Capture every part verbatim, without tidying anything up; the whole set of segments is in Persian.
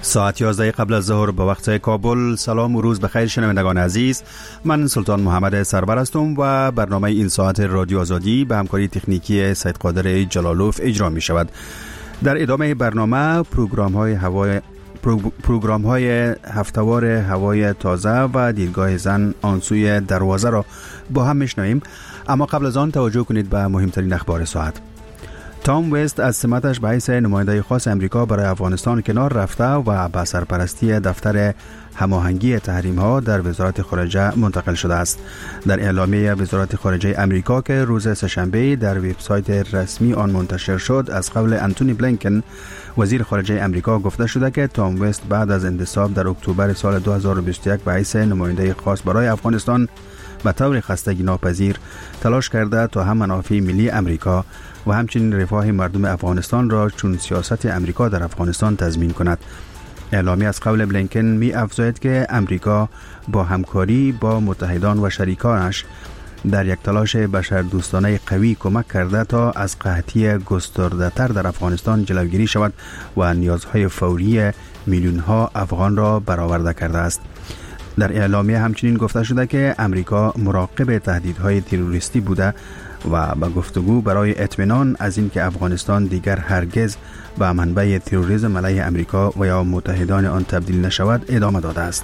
ساعت یازده قبل از ظهر به وقت کابل. سلام و روز بخیر شنوندگان عزیز، من سلطان محمد سرور هستم و برنامه این ساعت رادیو آزادی به همکاری تکنیکی سید قادر جلالوف اجرا می شود. در ادامه برنامه پروگرام های هوای پروگرام های هفتهوار هوای تازه و دیدگاه زن آنسوی دروازه را با هم میشنویم، اما قبل از آن توجه کنید به مهمترین اخبار ساعت. تام وست از سمتش به حیث نماینده خاص امریکا برای افغانستان کنار رفته و به سرپرستی دفتر هماهنگی تحریم ها در وزارت خارجه منتقل شده است. در اعلامیه وزارت خارجه امریکا که روز سه‌شنبه در وبسایت رسمی آن منتشر شد، از قول انتونی بلینکن وزیر خارجه امریکا گفته شده که تام وست بعد از انتصاب در اکتبر سال دو هزار و بیست و یک به حیث نماینده خاص برای افغانستان به طور خستگی ناپذیر تلاش کرده تا هم منافع ملی امریکا و همچنین رفاه مردم افغانستان را چون سیاست امریکا در افغانستان تضمین کند. اعلامیه از قول بلینکن می افزاید که امریکا با همکاری با متحدان و شریکانش در یک تلاش بشردوستانه قوی کمک کرده تا از قحطی گسترده تر در افغانستان جلوگیری شود و نیازهای فوری میلیون ها افغان را برآورده کرده است. در اعلامیه همچنین گفته شده که امریکا مراقب تهدیدهای تروریستی بوده و به گفتگو برای اطمینان از اینکه افغانستان دیگر هرگز به منبع تروریسم علیه امریکا و یا متحدان آن تبدیل نشود ادامه داده است.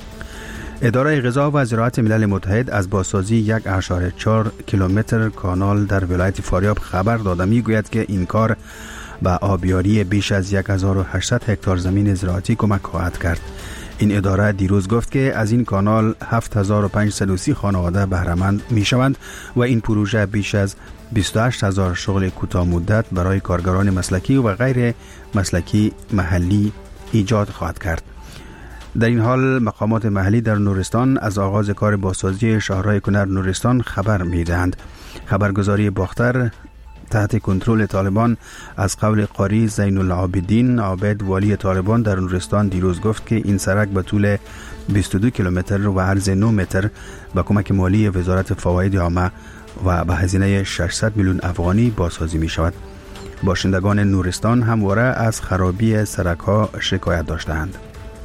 اداره غذا و زراعت ملل متحد از بازسازی یک و چهار کیلومتر کانال در ولایت فاریاب خبر داده میگوید که این کار به آبیاری بیش از هزار و هشتصد هکتار زمین زراعتی کمک خواهد کرد. این اداره دیروز گفت که از این کانال هفت هزار و پانصد و سی خانواده بهره مند می شوند و این پروژه بیش از بیست و هشت هزار شغل کوتاه مدت برای کارگران مسلکی و غیر مسلکی محلی ایجاد خواهد کرد. در این حال مقامات محلی در نورستان از آغاز کار بازسازی شاهراه کنر نورستان خبر می دهند. خبرگزاری باختر تحت کنترل طالبان از قول قاری زین العابدین عابد والی طالبان در نورستان دیروز گفت که این سرک به طول بیست و دو کیلومتر و عرض نه متر با کمک مالی وزارت فواید عامه و به هزینه ششصد میلیون افغانی بازسازی می شود. باشندگان نورستان همواره از خرابی سرک ها شکایت داشتند.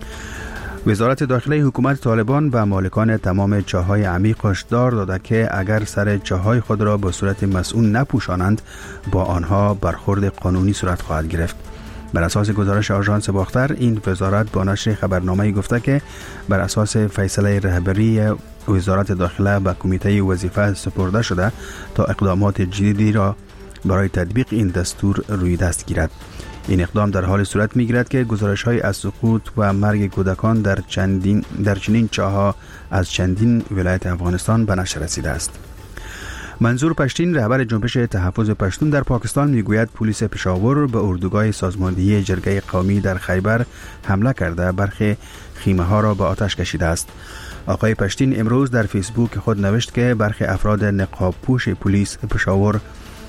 وزارت داخله حکومت طالبان و مالکان تمام چاه‌های عمیق هشدار داده که اگر سر چاه‌های خود را به صورت مسئول نپوشانند با آنها برخورد قانونی صورت خواهد گرفت. بر اساس گزارش آژانس باختر، این وزارت با نشر خبرنامه‌ای گفته که بر اساس فیصله رهبری وزارت داخله به کمیته وظیفه سپرده شده تا اقدامات جدیدی را برای تطبیق این دستور روی دست گیرد. این اقدام در حال صورت می‌گیرد که گزارش‌های از سقوط و مرگ کودکان در چندین در چنین چاه‌ها از چندین ولایت افغانستان به نشر رسیده است. منظور پشتین، رهبر جنبش تحفظ پشتون در پاکستان، میگوید پلیس پشاور به اردوگاه سازماندهی جرگه قومی در خیبر حمله کرده برخی خیمه‌ها را به آتش کشیده است. آقای پشتین امروز در فیسبوک خود نوشت که برخی افراد نقاب پوش پلیس پشاور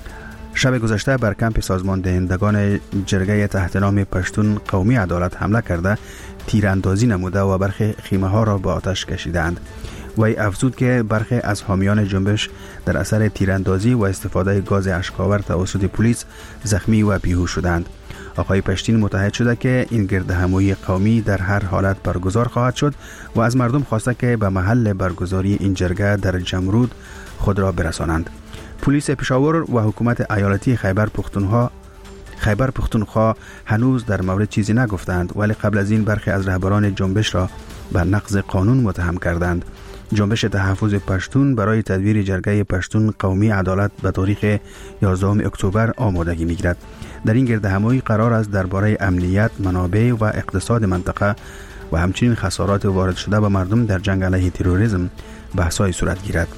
شب گذشته بر کمپ سازمان دهندگان جرگه تحت نام پشتون قومی عدالت حمله کرده، تیراندازی نموده و برخی خیمه ها را به آتش کشیدند. وی افزود که برخی از حامیان جنبش در اثر تیراندازی و استفاده گاز اشک‌آور توسط پلیس زخمی و بیهوش شدند. آقای پشتین متحد شده که این گردهمایی قومی در هر حالت برگزار خواهد شد و از مردم خواسته که به محل برگزاری این جرگه در جمرود خود را برسانند. پلیس پشاور و حکومت ایالتی خیبر پختونخوا خیبر پختونخوا هنوز در مورد چیزی نگفتند، ولی قبل از این برخی از رهبران جنبش را به نقض قانون متهم کردند. جنبش تحفظ پشتون برای تدویر جرگه پشتون قومی عدالت به تاریخ یازدهم اکتبر آمادگی می‌گیرد. در این گردهمایی قرار است درباره امنیت، منابع و اقتصاد منطقه و همچنین خسارات وارد شده به مردم در جنگ علیه تروریسم بحث‌های صورت گیرد.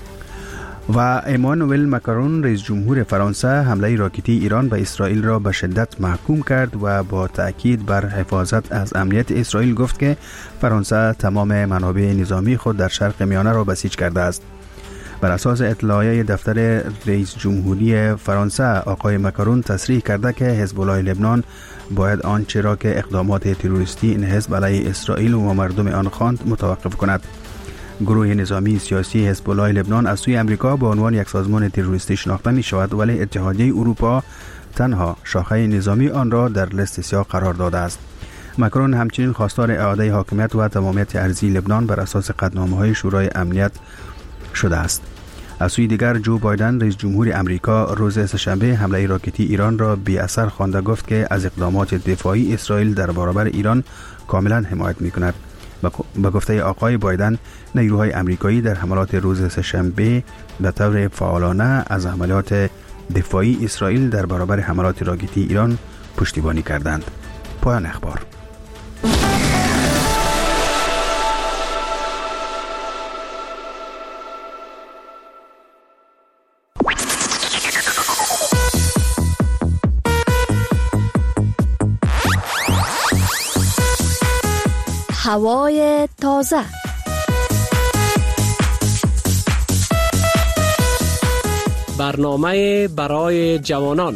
و امانوئل ماکرون رئیس جمهور فرانسه حمله راکتی ایران به اسرائیل را به شدت محکوم کرد و با تأکید بر حفاظت از امنیت اسرائیل گفت که فرانسه تمام منابع نظامی خود در شرق میانه را بسیج کرده است. بر اساس اطلاعیه دفتر رئیس جمهوری فرانسه، آقای ماکرون تصریح کرده که حزب الله لبنان باید آنچه را که اقدامات تروریستی این حزب علیه اسرائیل و مردم آن خواند متوقف کند. گروه نظامی سیاسی حزب الله لبنان از سوی امریکا به عنوان یک سازمان تروریستی شناخته می شود، ولی اتحادیه اروپا تنها شاخه نظامی آن را در لیست سیاه قرار داده است. ماکرون همچنین خواستار اعاده حاکمیت و تمامیت ارضی لبنان بر اساس قطعنامه‌های شورای امنیت شده است. از سوی دیگر جو بایدن رئیس جمهور امریکا روز سه‌شنبه حمله راکتی ایران را بی اثر خوانده گفت که از اقدامات دفاعی اسرائیل در برابر ایران کاملا حمایت می‌کند. به گفته آقای بایدن، نیروهای امریکایی در حملات روز سه‌شنبه به طور فعالانه از عملیات دفاعی اسرائیل در برابر حملات راکتی ایران پشتیبانی کردند. پایان اخبار. هوای تازه. برنامه برای جوانان.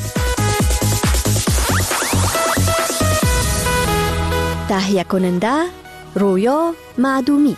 تهیه کننده رویا معدومی.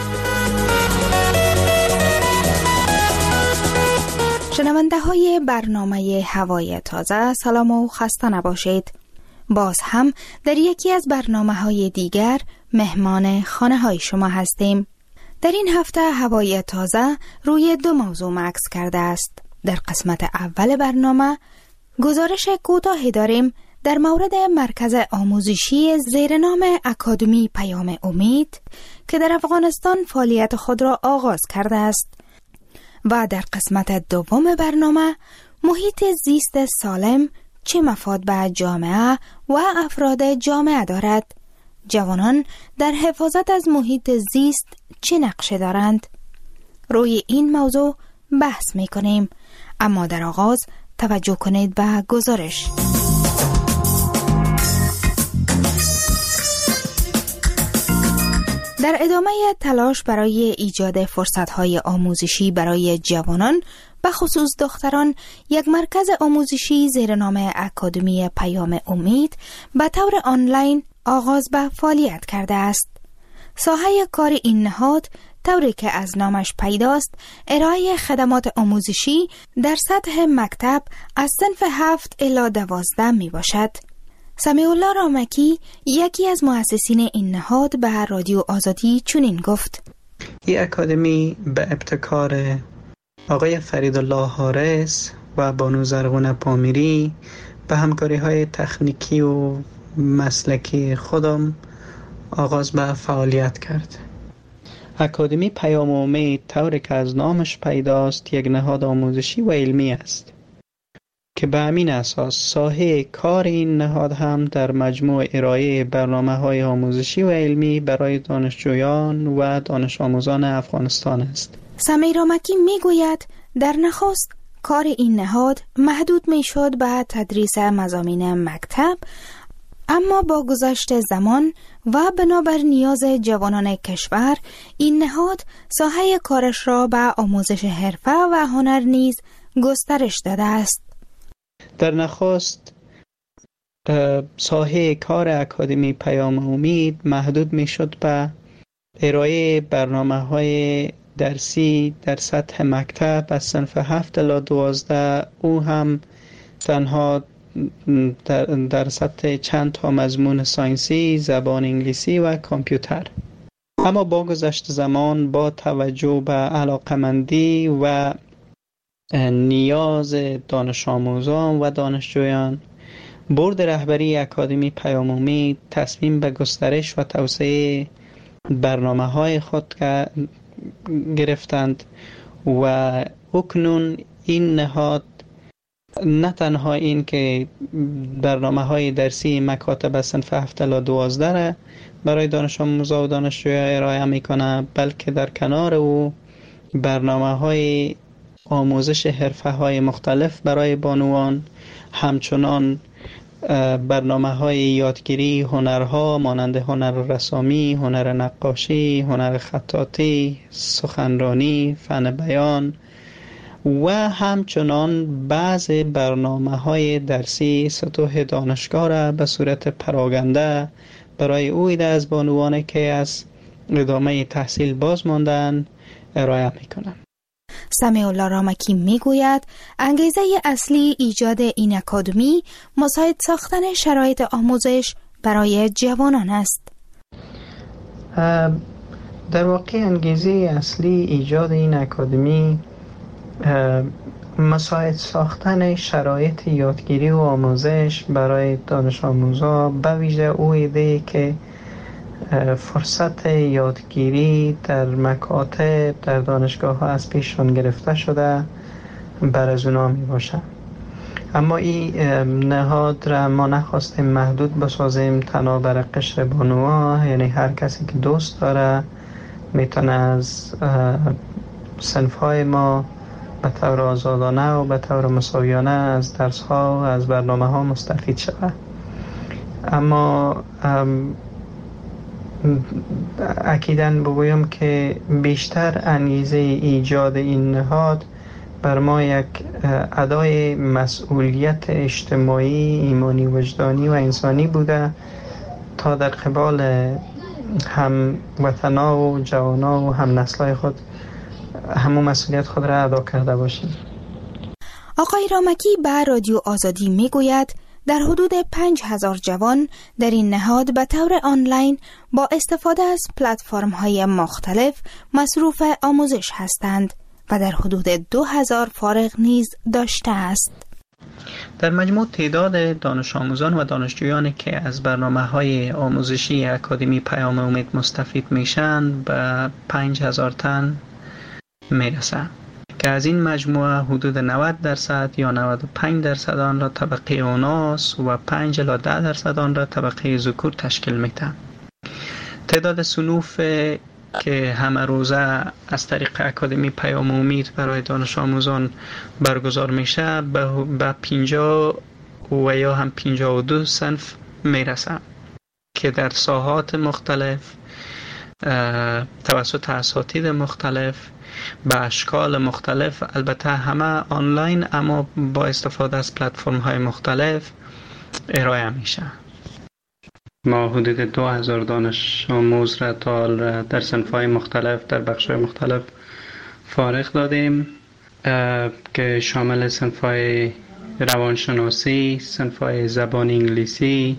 شنونده های برنامه هوای تازه، سلام و خسته نباشید. باز هم در یکی از برنامه های دیگر مهمان خانه های شما هستیم. در این هفته هوای تازه روی دو موضوع مکس کرده است. در قسمت اول برنامه گزارش کوتاهی داریم در مورد مرکز آموزشی زیر نام اکادمی پیام امید که در افغانستان فعالیت خود را آغاز کرده است. و در قسمت دوم برنامه محیط زیست سالم چه مفاد به جامعه و افراد جامعه دارد؟ جوانان در حفاظت از محیط زیست چه نقشه دارند؟ روی این موضوع بحث می کنیم، اما در آغاز توجه کنید به گزارش. در ادامه تلاش برای ایجاد فرصت‌های آموزشی برای جوانان به خصوص دختران، یک مرکز آموزشی زیر نام اکادمی پیام امید به طور آنلاین آغاز به فعالیت کرده است. ساحه کار این نهاد طوری که از نامش پیداست ارائه خدمات آموزشی در سطح مکتب از صنف هفت الی دوازده می باشد. سمیع الله رامکی یکی از مؤسسین این نهاد به رادیو آزادی چنین گفت: این اکادمی به ابتکار آقای فریدالله حارس و بانو زرغون پامیری به همکاری های تکنیکی و مسلکی خودم آغاز به فعالیت کرد. اکادمی پیام امید طوری که از نامش پیداست یک نهاد آموزشی و علمی است که به همین اساس ساحه کار این نهاد هم در مجموع ارائه برنامه‌های آموزشی و علمی برای دانشجویان و دانش آموزان افغانستان است. سمیع رامکی میگوید در نخست کار این نهاد محدود میشد به تدریس مضامین مکتب، اما با گذشت زمان و بنابر نیاز جوانان کشور این نهاد ساحه کارش را به آموزش حرفه و هنر نیز گسترش داده است. در نخست ساحه کار اکادمی پیام امید محدود میشد به ارائه برنامه‌های درسی در سطح مکتب از صنف هفت الی دوازده، او هم تنها در, در سطح چند تا مضمون ساینسی، زبان انگلیسی و کامپیوتر. اما با گذشت زمان با توجه به علاقمندی و نیاز دانش آموزان و دانشجویان، بورد رهبری اکادمی پیام امید تصمیم به گسترش و توسعه برنامه‌های خود گرفتند و اکنون این نهاد نه تنها این که برنامه‌های درسی مکاتب از صنف هفت الی دوازده را برای دانش آموزان و دانشجویان ارائه میکنه، بلکه در کنار او برنامه‌های آموزش حرفه‌های مختلف برای بانوان، همچنان برنامه‌های یادگیری هنرها مانند هنر رسامی، هنر نقاشی، هنر خطاطی، سخنرانی، فن بیان و همچنان بعض برنامه‌های درسی سطوح دانشگاه را به صورت پراگنده برای او ایده از بانوانی که از ادامه تحصیل باز ماندن ارائه می‌کنند. سمیع الله رامکی میگوید انگیزه اصلی ایجاد این اکادمی مساعد ساختن شرایط آموزش برای جوانان است. در واقع انگیزه اصلی ایجاد این اکادمی مساعد ساختن شرایط یادگیری و آموزش برای دانش آموزان، به ویژه او ایده که فرصت یادگیری در مکاتب در دانشگاه ها از پیششان گرفته شده بر از اونا می باشه. اما این نهاد را ما نخواستیم محدود بسازیم تنها بر قشر بانوها، یعنی هر کسی که دوست داره میتونه از صنف‌های ما به طور آزادانه و به طور مساویانه از درس‌ها و از برنامه‌ها مستفید شود. اما اکیداً بگویم که بیشتر انگیزه ایجاد این نهاد بر ما یک ادای مسئولیت اجتماعی، ایمانی، وجدانی و انسانی بوده تا در قبال هم وطنا و جوانا و هم نسلای خود همون مسئولیت خود را ادا کرده باشیم. آقای رامکی به رادیو آزادی می گوید در حدود پنج هزار جوان در این نهاد به طور آنلاین با استفاده از پلتفرم های مختلف مصروف آموزش هستند و در حدود دو هزار فارغ نیز داشته است. در مجموع تعداد دانش آموزان و دانشجویانی که از برنامه‌های آموزشی اکادمی پیام امید مستفید میشن به پنج هزار تن میرسه که از این مجموعه حدود نود درصد یا نود و پنج درصد آن را طبقه اوناس و پنج الی ده درصد آن را طبقه ذکور تشکیل میده. تعداد صنوف که همه روزه از طریق اکادمی پیام امید برای دانش آموزان برگزار میشه به پنجاه و یا هم پنجاه و دو صنف میرسه که در ساحات مختلف توسط اساتید مختلف به اشکال مختلف، البته همه آنلاین اما با استفاده از پلتفرم های مختلف ارائه میشه. ما حدود دو هزار دانش آموز را تا در صنف‌های مختلف در بخش‌های مختلف فارغ دادیم که شامل صنف‌های روانشناسی، صنف‌های زبان انگلیسی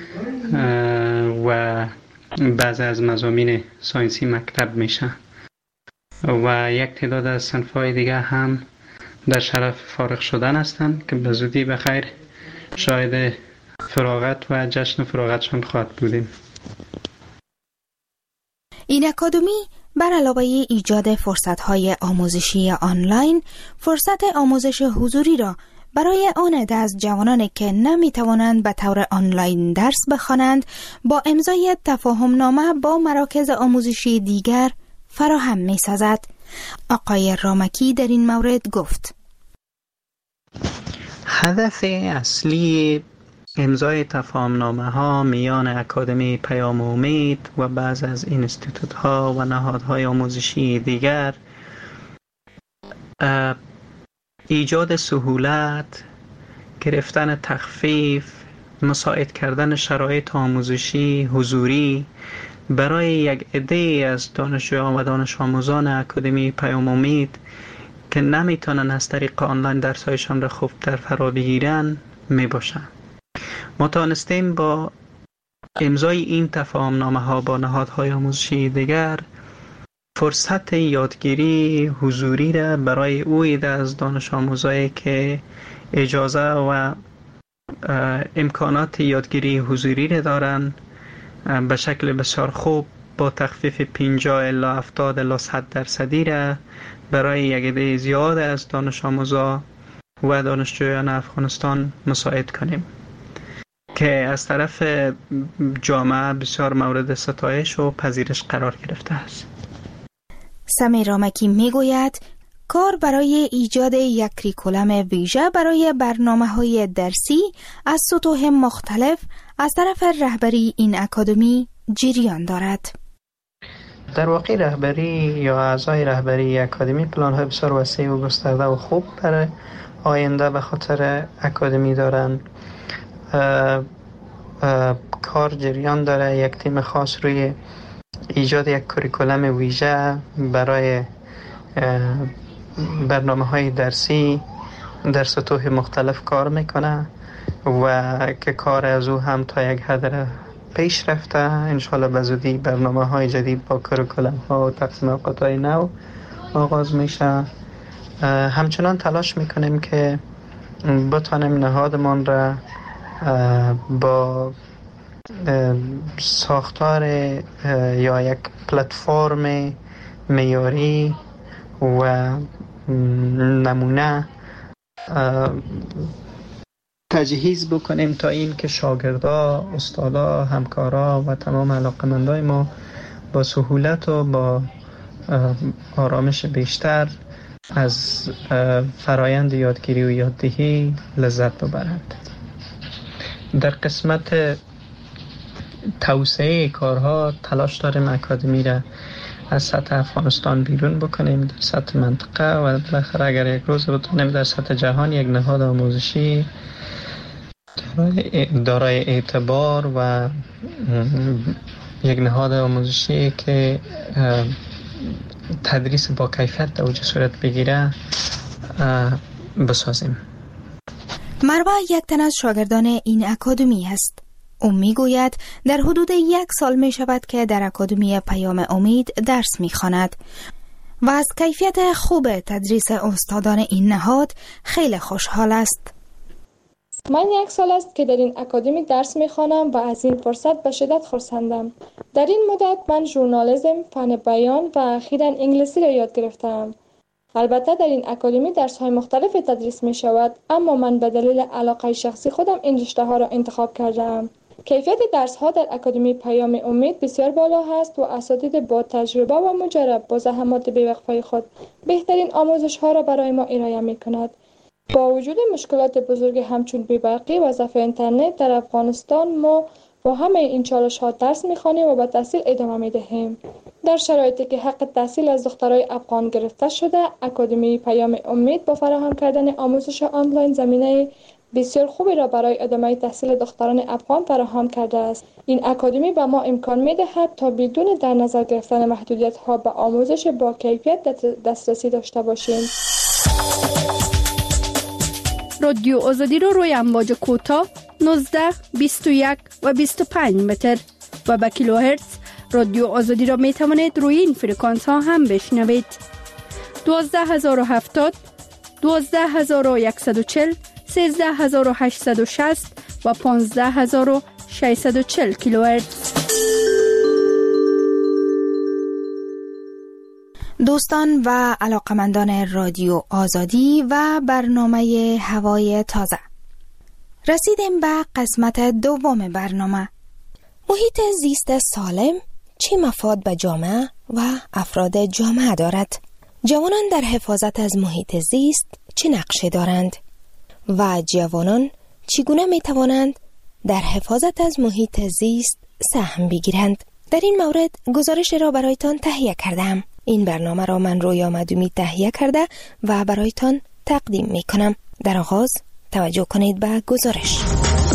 و بعضی از مضامین ساینسی مکتب میشه و یک تعداد از صنف‌های دیگه هم در شرف فارغ شدن هستند که به زودی بخیر شاهد فراغت و جشن فراغتشان خواهد بودیم. این اکادمی بر علاوه ایجاد فرصت‌های آموزشی آنلاین، فرصت آموزش حضوری را برای آن عده از جوانانی که نمی‌توانند به طور آنلاین درس بخوانند با امضای تفاهم نامه با مراکز آموزشی دیگر فراهم می‌سازد. آقای رامکی در این مورد گفت: هدف اصلی امضای تفاهم نامه ها میان اکادمی پیام امید و بعض از اینستیتوت ها و نهادهای آموزشی دیگر ایجاد سهولت، گرفتن تخفیف، مساعد کردن شرایط آموزشی حضوری برای یک عده از دانشجویان و دانش آموزان اکادمی پیام امید که نمیتونن از طریق آنلاین درسایشان را خوب در فرا بگیرن می باشن. ما توانستیم با امضای این تفاهم نامه ها با نهادهای آموزشی دیگر فرصت یادگیری حضوری را برای او عده از دانش آموزایی که اجازه و امکانات یادگیری حضوری را دارن به شکل بسیار خوب با تخفیف پنجاه الی هفتاد الی صد درصدی را برای یک عده زیاد از دانش آموزا و دانشجویان افغانستان مساعد کنیم که از طرف جامعه بسیار مورد ستایش و پذیرش قرار گرفته است. سمیر رامکی میگوید کار برای ایجاد یک کریکولم ویژه برای برنامه‌های درسی از سطوح مختلف از طرف رهبری این اکادمی جریان دارد. در واقع رهبری یا اعضای رهبری اکادمی پلان‌های بسیار وسیع و گسترده و خوب برای آینده به خاطر اکادمی دارن. اه اه کار جریان داره. یک تیم خاص روی ایجاد یک کریکولم ویژه برای برنامه‌های درسی در سطوح مختلف کار میکنه و که کار از او هم تا یک حد پیش رفته. انشالله به زودی برنامه های جدید با کریکولم ها و تقسیم اوقات های نو آغاز میشه. همچنان تلاش میکنیم که بتانیم نهادمان را با ساختار یا یک پلتفرم معیاری و نمونه تجهیز بکنیم تا این که شاگردا، استادا، همکارا و تمام علاقمندای ما با سهولت و با آرامش بیشتر از فرایند یادگیری و یاددهی لذت ببرند. در قسمت توسعه کارها تلاش داریم اکادمی را از سطح افغانستان بیرون بکنیم در سطح منطقه و بالاخره اگر یک روز بتونیم در سطح جهان یک نهاد آموزشی دارای اعتبار و یک نهاد آموزشی که تدریس با کیفیت در اوج صورت بگیره بسازیم. مروه یک تن از شاگردان این اکادمی است. او میگوید در حدود یک سال می شود که در اکادمی پیام امید درس می خواند و از کیفیت خوب تدریس استادان این نهاد خیلی خوشحال است. من یک سال است که در این اکادمی درس می خوانم و از این فرصت به شدت خرسندم. در این مدت من ژورنالیسم، فن بیان و اخیراً انگلیسی را یاد گرفتم. البته در این اکادمی درس های مختلف تدریس می شود، اما من به دلیل علاقه شخصی خودم این رشته ها را انتخاب کردم. کیفیت درس ها در اکادمی پیام امید بسیار بالا هست و اساتید با تجربه و مجرب با زحمات بی‌وقفه خود بهترین آموزش ها را برای ما ارائه می کند. با وجود مشکلات بزرگ همچون بی‌برقی و ضعف اینترنت در افغانستان، ما با همه این چالش ها درس می خوانیم و به تحصیل ادامه می دهیم. در شرایطی که حق تحصیل از دخترای افغان گرفته شده، اکادمی پیام امید با فراهم کردن آموزش آنلاین زمینه بسیار خوبی را برای ادامه تحصیل دختران افغان فراهم کرده است. این اکادمی به ما امکان می دهد تا بدون در نظر گرفتن محدودیت ها به آموزش با کیفیت دسترسی داشته باشیم. رادیو آزادی رو روی امواج کوتاه نوزده، بیست و یک و بیست و پنج متر و به کیلوهرتز رادیو آزادی را می توانید روی این فرکانس ها هم بشنوید. دوازده هزار و هفتاد، دوازده هزار و صد و چهل، سیزده هزار و هشتصد و شصت و پانزده هزار و ششصد و چهل کیلوهرتز. دوستان و علاقمندان رادیو آزادی و برنامه هوای تازه، رسیدیم به قسمت دوم برنامه. محیط زیست سالم چه مفاد به جامعه و افراد جامعه دارد؟ جوانان در حفاظت از محیط زیست چه نقشی دارند؟ و جوانان چگونه می توانند در حفاظت از محیط زیست سهم بگیرند؟ در این مورد گزارش را برایتان تهیه کردم. این برنامه را من رویا مدومی تهیه کرده و برایتان تقدیم می کنم. در آغاز توجه کنید به گزارش.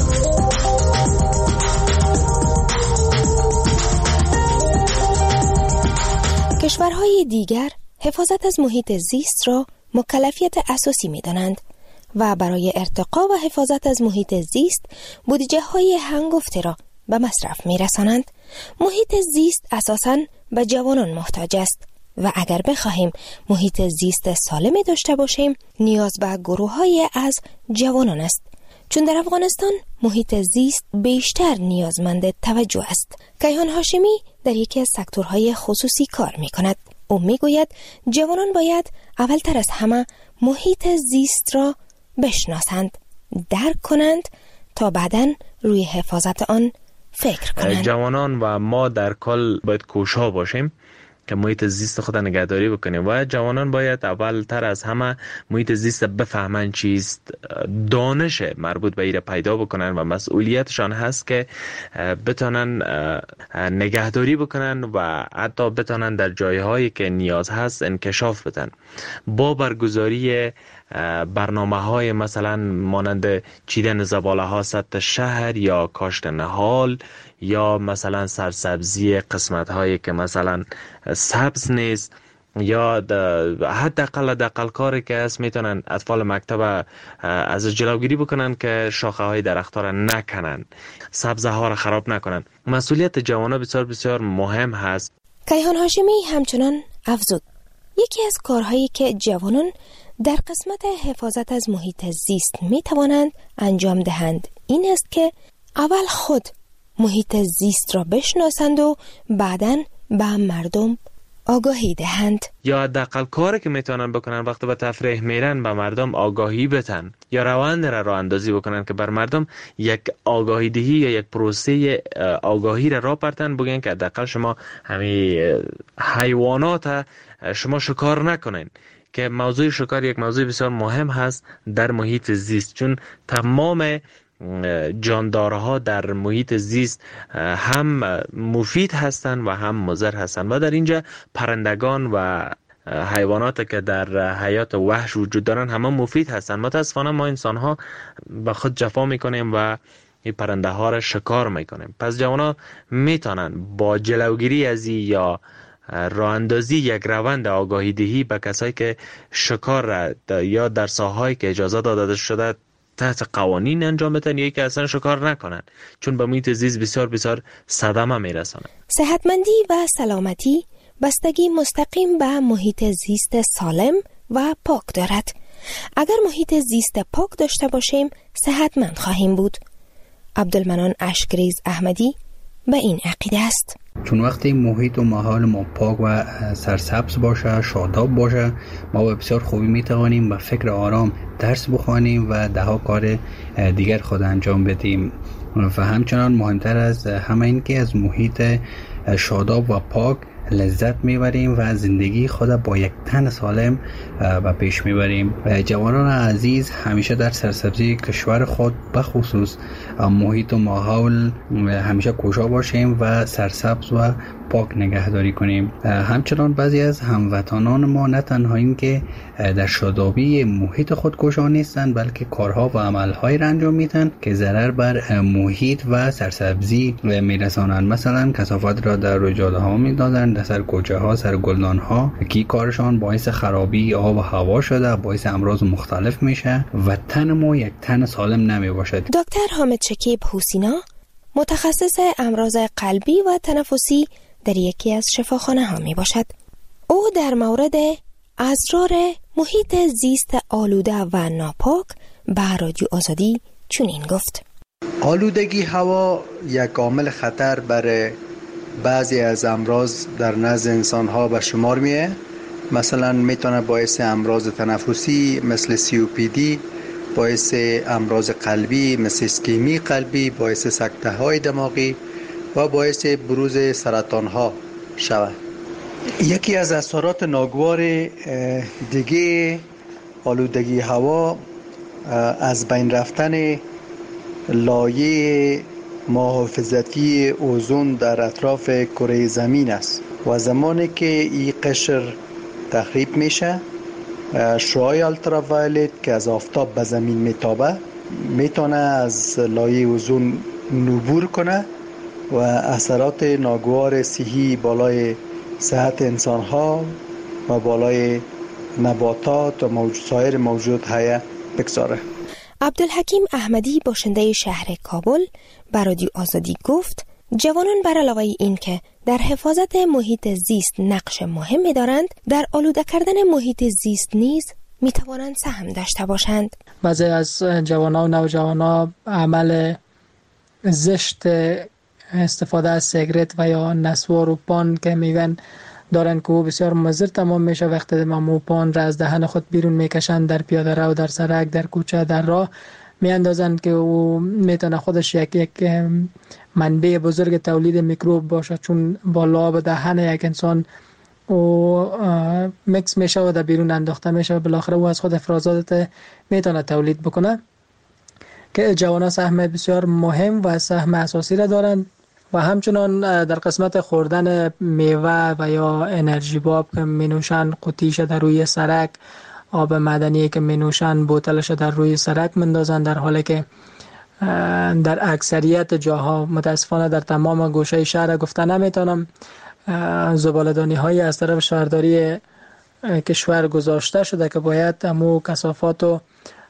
کشورهای دیگر حفاظت از محیط زیست را مکلفیت اساسی می دانند و برای ارتقا و حفاظت از محیط زیست بودجه های هنگفته را به مصرف می رسانند. محیط زیست اساساً به جوانان محتاج است و اگر بخواهیم محیط زیست سالمی داشته باشیم نیاز به گروه های از جوانان است، چون در افغانستان محیط زیست بیشتر نیازمند توجه است. کیهان هاشمی در یکی از سکتورهای خصوصی کار می کند. او می گوید جوانان باید اولتر از همه محیط زیست را بشناسند، درک کنند تا بعداً روی حفاظت آن فکر کنند. جوانان و ما در کل باید کوشا باشیم که محیط زیست خود نگهداری بکنیم و جوانان باید اولتر از همه محیط زیست بفهمن چیست، دانش مربوط به ایره پیدا بکنن و مسئولیتشان هست که بتانن نگهداری بکنن و حتی بتانن در جایهایی که نیاز هست انکشاف بدن. با برگزاری برنامه های مثلا مانند چیدن زباله ها سطح شهر یا کاشت نهال یا مثلا سرسبزی قسمت هایی که مثلا سبز نیست یا حداقل حداقل کاری که است میتونن اطفال مکتب از جلوگیری بکنن که شاخه های درخت ها را نکنن، سبزه ها را خراب نکنن. مسئولیت جوانان بسیار بسیار مهم هست. کیهان هاشمی همچنان افزود یکی از کارهایی که جوانان در قسمت حفاظت از محیط زیست می توانند انجام دهند این است که اول خود محیط زیست را بشناسند و بعداً به مردم آگاهی دهند. یا حداقل کاری که میتونن بکنن وقتی به تفریح میرن به مردم آگاهی بدن یا روند را راه اندازی بکنن که بر مردم یک آگاهی دهی یا یک پروسه آگاهی را راه پرتن، بگن که حداقل شما همین حیوانات شما شکار نکنین، که موضوع شکار یک موضوع بسیار مهم هست در محیط زیست، چون تمام جاندارها در محیط زیست هم مفید هستند و هم مضر هستند و در اینجا پرندگان و حیوانات که در حیات وحش وجود دارن همه مفید هستند. متاسفانه ما انسان ها به خود جفا میکنیم و این پرنده ها را شکار میکنیم. پس جوانا میتونن با جلوگیری از یا راه اندازی یک روند آگاهی دهی به کسایی که شکار را یا در ساحه‌ای که اجازه داده شده تحت قوانین انجام بدن یا که اصلا شکار نکنن، چون به محیط زیست بسیار بسیار صدمه میرسونه. صحتمندی و سلامتی بستگی مستقیم به محیط زیست سالم و پاک دارد. اگر محیط زیست پاک داشته باشیم صحتمند خواهیم بود. عبدالمنان اشکریز احمدی به این عقیده است. چون وقتی محیط و ماحول ما پاک و سرسبز باشه، شاداب باشه، ما به بسیار خوبی میتوانیم با فکر آرام درس بخوانیم و ده ها کار دیگر خود انجام بدیم. و همچنان مهمتر از همه این که از محیط شاداب و پاک لذت میبریم و زندگی خود با یک تن سالم به پیش میبریم. جوانان عزیز همیشه در سرسبزی کشور خود بخصوص محیط و ماحول همیشه کوشا باشیم و سرسبز و پاک نگهداری کنیم. همچنان بعضی از هموطنان ما نه تنها این که در شادابی محیط خود کوشا نیستند بلکه کارها و عملهایی را انجام میدن که ضرر بر محیط و سرسبزی میرسانند. مثلا کثافات را در روی جاده ها میدادن، در سر کوچه ها، سر گلدان ها، که کارشان باعث خرابی آب و هوا شده، باعث امراض مختلف میشه و تن ما یک تن سالم نمی باشد. دکتر حامد شکیب حسینا متخصص امراض قلبی و تنفسی در یکی از شفاخانه ها می باشد. او در مورد اسرار محیط زیست آلوده و ناپاک به رادیو آزادی چنین گفت: آلودگی هوا یک عامل خطر برای بعضی از امراض در نزد انسان ها به شمار میه. مثلا میتونه باعث امراض تنفسی مثل سی او پی دی، باعث امراض قلبی مثل اسکیمی قلبی، باعث سکته های دماغی و باعث بروز سرطان ها شود. یکی از اثرات ناگوار دیگه آلودگی هوا از بین رفتن لایه محافظتی اوزون در اطراف کره زمین است و زمانی که این قشر تخریب میشه، شعاع التراوایلت که از آفتاب به زمین میتابه میتونه از لایه اوزون عبور کنه و اثرات ناگوار صحی بالای صحت انسان ها و بالای نباتات و موجود سایر موجودات حیه بگذاره. عبدالحکیم احمدی باشنده شهر کابل به رادیو آزادی گفت جوانان بر علاوه این که در حفاظت محیط زیست نقش مهمی دارند، در آلوده کردن محیط زیست نیز می توانند سهم داشته باشند. بعضی از جوانان و نوجوانان عمل زشت استفاده از سیگرت و یا نسوار و پان که میگن دارن که او بسیار مضر تمام میشه وقتی ما پان را از دهن خود بیرون میکشن در پیاده رو، در سرک، در کوچه، در راه میاندازن که او میتونه خودش یک یک منبع بزرگ تولید میکروب باشه، چون با لعاب دهن یک انسان او مکس میشه و در بیرون انداخته میشه و بالاخره او از خود افرازات میتونه تولید بکنه. که جوانان سهم بسیار مهم و سهم اساسی را دارند و همچنان در قسمت خوردن میوه و یا انرژی باب که مینوشن قطیش در روی سرک، آب معدنی که مینوشن بوتلش در روی سرک مندازن، در حالی که در اکثریت جاها متاسفانه در تمام گوشه شهر گفته نمیتونم زباله‌دانی های از طرف شهرداری کشور گذاشته شده که باید امو کثافات و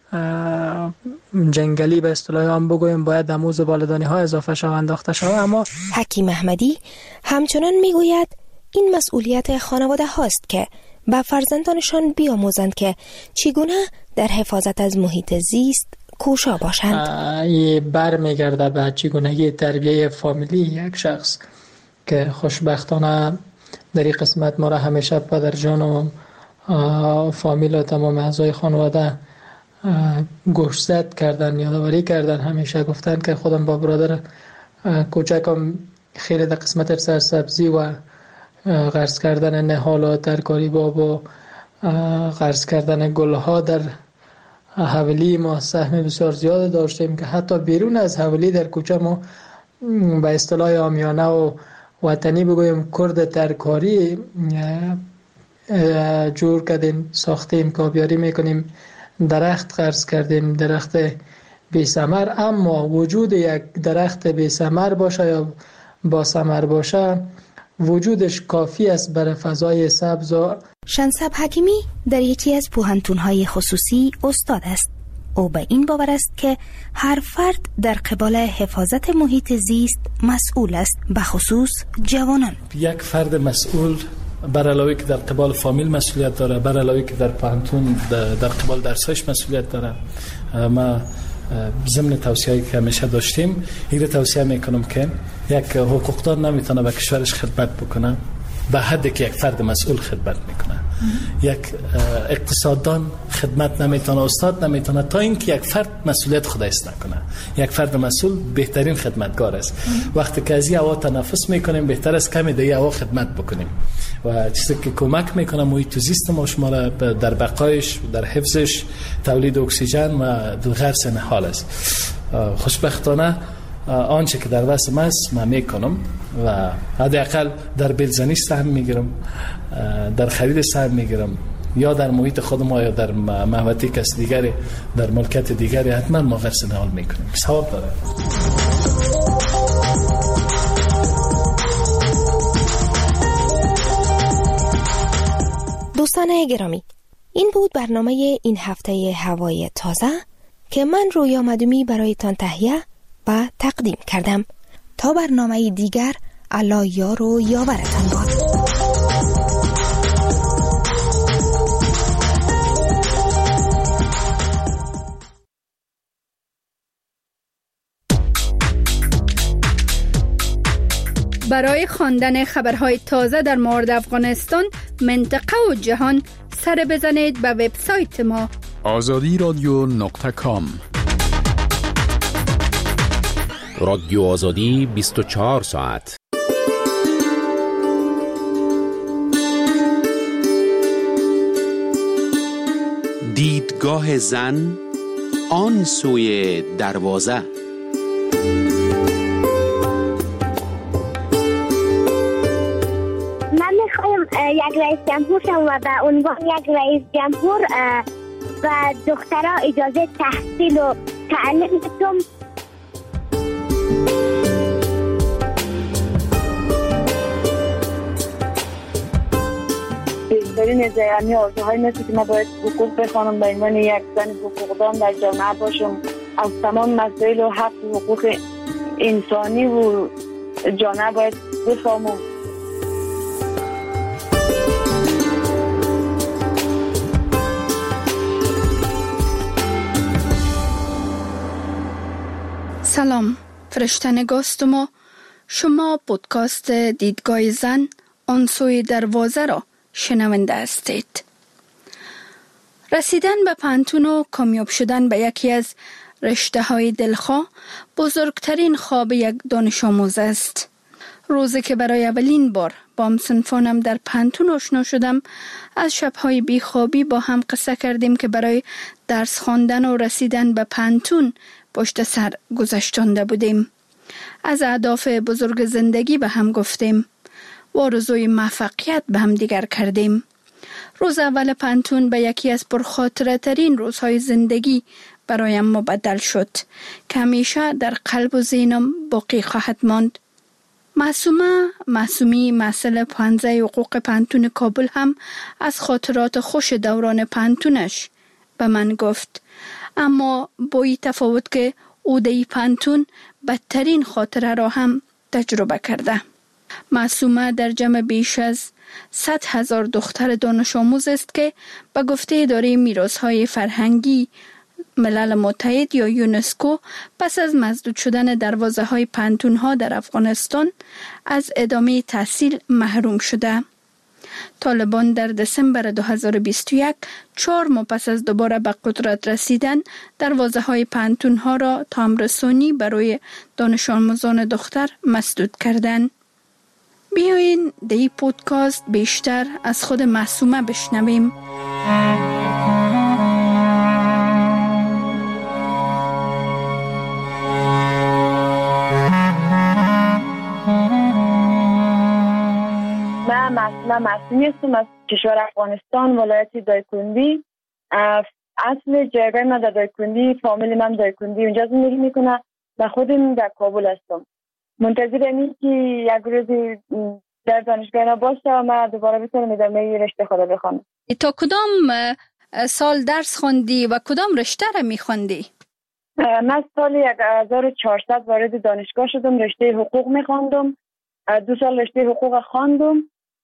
جنگلی به اصطلاح هم بگویم باید امو زباله‌دانی ها اضافه شود انداخته شود. اما حکیم احمدی همچنان میگوید این مسئولیت خانواده هاست که به فرزندانشان بیاموزند که چگونه در حفاظت از محیط زیست کوشا باشند. یه بر میگرده به چگونگی تربیه فامیلی یک شخص که خوشبختانه در این قسمت ما را همیشه پدر جان و فامیل و تمام اعضای خانواده گوشزد کردن، یادآوری کردن، همیشه گفتن که خودم با برادر کوچکم خیلی در قسمت سرسبزی و غرس کردن نهال و ترکاری باب و غرس کردن گلها در حولی ما سهم بسیار زیاد داشتیم که حتی بیرون از حولی در کوچه ما به اصطلاح عامیانه و وطنی بگویم کرد ترکاری جور کردیم، ساختیم، کابیاری میکنیم، درخت غرس کردیم، درخت بی ثمر. اما وجود یک درخت بی ثمر باشه یا با ثمر باشه وجودش کافی است برای فضای سبز. شنسب حکیمی در یکی از پوهنتون‌های خصوصی استاد است. او به این باور است که هر فرد در قبال حفاظت محیط زیست مسئول است، به خصوص جوانان. یک فرد مسئول بر علاوه که در قبال فامیل مسئولیت داره، بر علاوه که در پانتون در قبال درسش مسئولیت داره. ما ضمن توصیه‌ای که همیشه داشتیم این رو توصیه میکنم که یک حقوقدان نمیتونه به کشورش خدمت بکنه به حدی که یک فرد مسئول خدمت میکنه. یک اقتصاددان خدمت نمیتونه، استاد نمیتونه تا اینکه یک فرد مسئولیت خودش نکنه. یک فرد مسئول بهترین خدمتگار است. وقتی که از این هوا تنفس میکنیم بهتر است کمی در این هوا خدمت بکنیم و چیزی که کمک میکنه محیط زیست ما شما را در بقایش، در حفظش، تولید اکسیژن و غرس نهال است. خوشبختانه آنچه که در وسم است من میکنم و حداقل در بلزنی سهم میگیرم، در خرید سهم میگیرم، یا در محیط خودم یا در محوطه کس دیگری، در ملکت دیگری حتما ما غرس نهال میکنیم. ثواب داره. دوستان گرامی، این بود برنامه این هفته هوای تازه که من رویا مدومی برایتان تهیه و تقدیم کردم. تا برنامه دیگر، الله یار و یاورتان باد. برای خواندن خبرهای تازه در مورد افغانستان، منطقه و جهان سر بزنید به وبسایت ما آزادی رادیو نقطه کام. رادیو آزادی بیست و چهار ساعت. دیدگاه زن آن سوی دروازه. من میخوایم یک رئیس جمهور شم و به عنوان یک رئیس جمهور و دخترها اجازه تحصیل و تعلیم بدم. بهترین یعنی آرزوهای مثل که ما باید حقوق بخوانم به عنوان یک زن حقوقدان در جامعه باشم، از تمام مسائل و حق و حقوق انسانی و جامعه باید بفهمم. سلام، فرشته نگاست ما. شما پودکاست دیدگاه زن آن سوی دروازه را شنونده هستید. رسیدن به پانتون و کامیاب شدن به یکی از رشته های دلخواه بزرگترین خواب یک دانش آموز است. روزی که برای اولین بار با همصنفانم در پانتون آشنا شدم، از شب‌های بیخوابی با هم قصه کردیم که برای درس خواندن و رسیدن به پانتون پشت سر گذشتانده بودیم. از اهداف بزرگ زندگی به هم گفتیم و آرزوی موفقیت به هم دیگر کردیم. روز اول پانتون به یکی از پرخاطره ترین روزهای زندگی برایم مبدل شد که همیشه در قلب و ذهنم باقی خواهد ماند. معصومه معصومی مسئله پانزه حقوق پانتون کابل هم از خاطرات خوش دوران پانتونش به من گفت، اما با این تفاوت که او در پانتون بدترین خاطره را هم تجربه کرده. معصومه در جمع بیش از صد هزار دختر دانش آموز است که به گفته اداره میراث‌های فرهنگی ملل متحد یا یونسکو پس از مسدود شدن دروازه های پانتون ها در افغانستان از ادامه تحصیل محروم شده. طالبان در دسامبر دو هزار و بیست و یک چهار ماه پس از دوباره به قدرت رسیدن دروازه های پانتون ها را تامرسانی برای دانش آموزان دختر مسدود کردند. بیایین در این پودکاست بیشتر از خود معصومه بشنویم. من معصومه معصومی هستم از کشور افغانستان، ولایت دایکندی. اصل جایگاه من در دایکندی، فامیلی من دایکندی اونجا زندگی میکنه و خودم در کابل هستم. منتظر اینم که یک روزی در دانشگاه باشم و من دوباره بتونم ادامه رشته خود بخونم. تا کدام سال درس خوندی و کدام رشته را میخوندی؟ من سال هزار و چهارصد وارد دانشگاه شدم، رشته حقوق میخوندم. دو سال رشته حقوق خواندم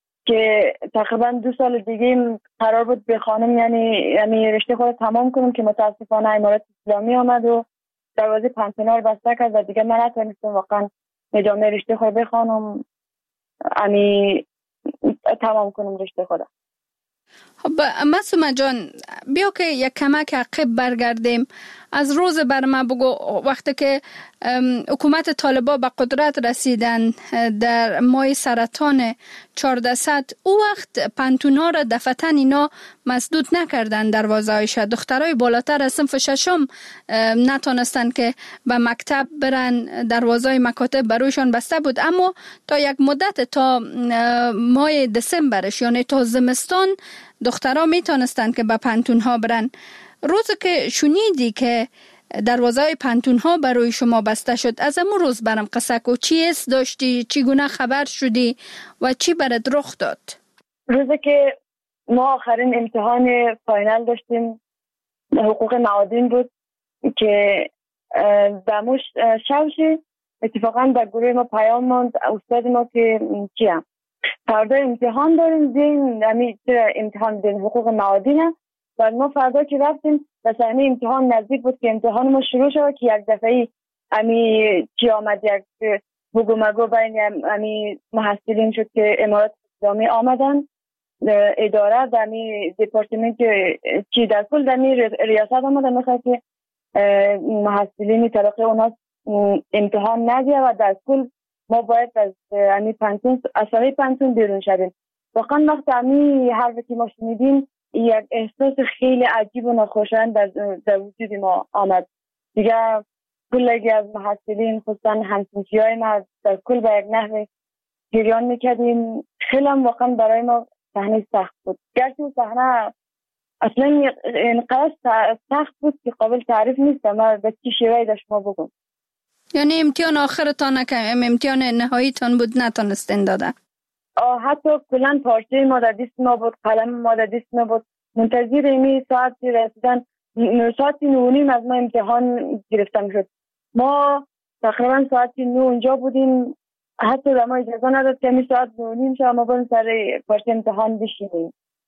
که تقریبا دو سال دیگه قرار بود بخوانم، یعنی یعنی رشته خود تمام کنم که متاسفانه امارات اسلامی آمد و دروازه پانتونا رو بسته کرد و دیگه من نتونستم واقعا ادامه رشته خود بخوانم، یعنی تمام کنم رشته خودم. خب معصومه جان، بیا که یک کمک عقب برگردیم. از روز بر ما بگو، وقتی که حکومت طالبان به قدرت رسیدن در ماه سرطان چهاردهصد، او وقت پانتونا را دفعتاً اینا مسدود نکردن دروازه‌هایش. دخترای بالاتر از صنف ششم نتونستن که به مکتب برن، دروازه‌های مکاتب بروشان بسته بود، اما تا یک مدت تا ماه دسامبرش یعنی تا زمستان دخترها میتونستن که به پانتون ها برن. روز که شنیدی که دروازه های پانتون ها برای شما بسته شد، از امون روز برم قصه کو، چی حس داشتی، چی گونه خبر شدی و چی برات رخ داد؟ روزی که ما آخرین امتحان فاینال داشتیم، حقوق معادن بود که دموش شوشی اتفاقا در گروه ما پیام ماند استاد ما که چیه فردا امتحان داریم، دین یعنی امتحان دین حقوق معادن. بعد ما فردا که رفتیم و صحنه امتحان نزدیک بود که امتحان ما شروع شد که یک دفعه امی چی آمد، یک بگو مگو بین امی محصلین شد که امارات اسلامی آمدن، اداره دمی دپارتمنت چی در کل دمی ریاست آمدن میخواد که محصلین طبقه اونا امتحان ندیه و در کل ما باید از امی پانتون از ساحه پانتون بیرون شدیم. واقعا وقت امی حرفی که ما شنیدیم یک احساس خیلی عجیب و ناخوشایند در, در وجود ما آمد. دیگه کلگی از محصلین خصوصا همسنفی های ما در کل به یک نحو گریان میکردیم. خیلی هم واقعا برای ما صحنه سخت بود، گرچه صحنه اصلا اینقدر سخت بود که قابل تعریف نیست. ما به چی شیوهی داشت ما بگم، یعنی امتحان آخرتان نکن، امتحان نهاییتان بود نتانستین داده؟ حتی کلن پارچه ما در دست ما بود، قلم ما در دست ما بود. منتظر ایمی ساعتی رسیدن، ساعتی نو نیم از ما امتحان گرفتم شد. ما تقریبا ساعتی نو اونجا بودیم، حتی در ما اجازه نداد که امی ساعت نو نیم شد ما بریم سر پارچه امتحان بشینیم.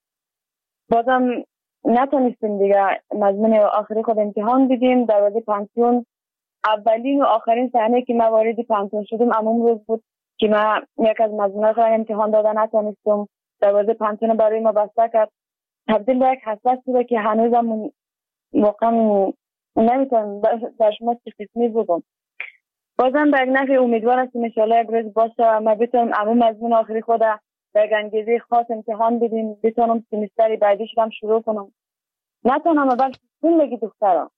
بازم نتونستیم دیگه مضمون آخری خود امتحان دیدیم. دروازه پانتون اولین و آخرین صحنه که ما وارد پانتون شدیم همون روز بود که ما یک از مضمون‌ها رو امتحان دادن نتونستم. دروازه پانتون برای ما بسته کرد. تبدیل به یک حسرت بود که هنوزم واقعا نمیتونم در شما چه قسمی بگم. بازم به یک نحو امیدوار هستم انشاءالله یک روز باشه و ما بتونم همون مضمون آخری خود به یک انگیزه خاص امتحان بدیم، بتونم سمستر بعدیش هم شروع کنم. نتونم اول زندگی دخترم.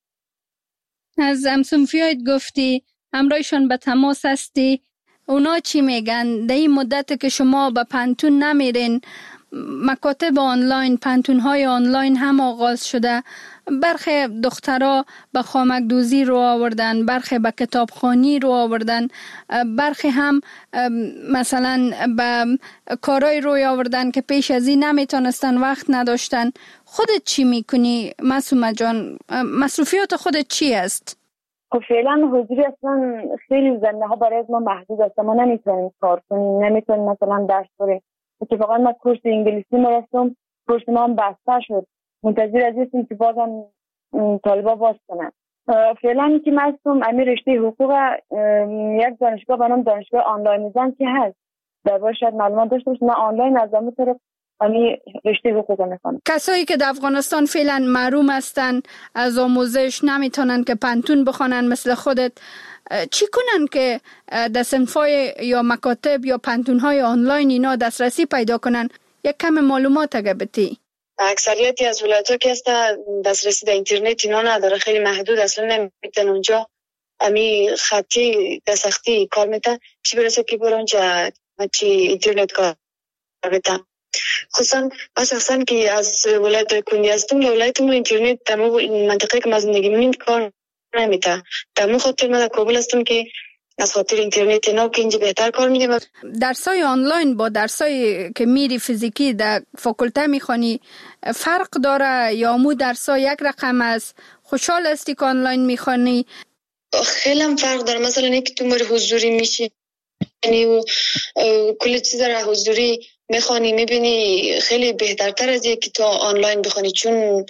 از همسنفیایت گفتی همراهشان به تماس هستی، اونا چی میگن؟ در این مدت که شما به پانتون نمیرین، مکاتب آنلاین، پانتون های آنلاین هم آغاز شده، برخی دخترها به خامک دوزی رو آوردن، برخی به کتابخوانی رو آوردن، برخی هم مثلا به کارهای روی آوردن که پیش از این نمیتونستن، وقت نداشتن. خودت چی میکنی معصومه جان؟ مصروفیات خودت چی است؟ خب فعلا حضوری اصلا خیلی زمینه ها برای ما محدود است. ما نمیتونیم کار کنیم، نمیتونیم مثلا درس بریم. اتفاقا ما کورس انگلیسی ما رفتم، کورس ما هم بسته شد. منتظر از هستیم که بازم طالبا باز کنن. فعلا که من هستم امیر رشته حقوق یک دانشگاه به نام دانشگاه آنلاین زن که هست، در باید شاید معلومات داشته باشید. من آنلاین از همون طرف امیر رشته حقوق میخوانم. کسایی که در افغانستان فعلا محروم هستن از آموزش، نمیتونن که پانتون بخونن مثل خودت، چی کنن که در صنفای یا مکاتب یا پانتون‌های آنلاین اینا دسترسی پیدا کنن؟ یک کم معلومات اگه بتی. اکثریتی از ولایت‌ها که هست دسترسی در اینترنت اینا نداره، خیلی محدود، اصلا نمیتونن اونجا امی خطی دستخطی کار میتن، چی برسه که برن اونجا چی اینترنت کار میتن. خصوصا اساساً که از ولایت کندی هستم، ولایت ما اینترنت در منطقه که ما زندگی می‌کنیم کار نمیتن. در مو خاطر من در کابل هستم که از خاطر اینترنت اینا که اینجا بهتر کار میدیم. درسای آنلاین با درسای که میری فیزیکی در فاکولته میخوانی فرق داره یا مو درسای یک رقم است؟ خوشحال هستی که آنلاین میخوانی؟ خیلی هم فرق داره. مثلا اینکه تو مر حضوری میشی و کل چیز را حضوری میخوانی میبینی خیلی بهترتر از اینکه تو آنلاین بخوانی، چون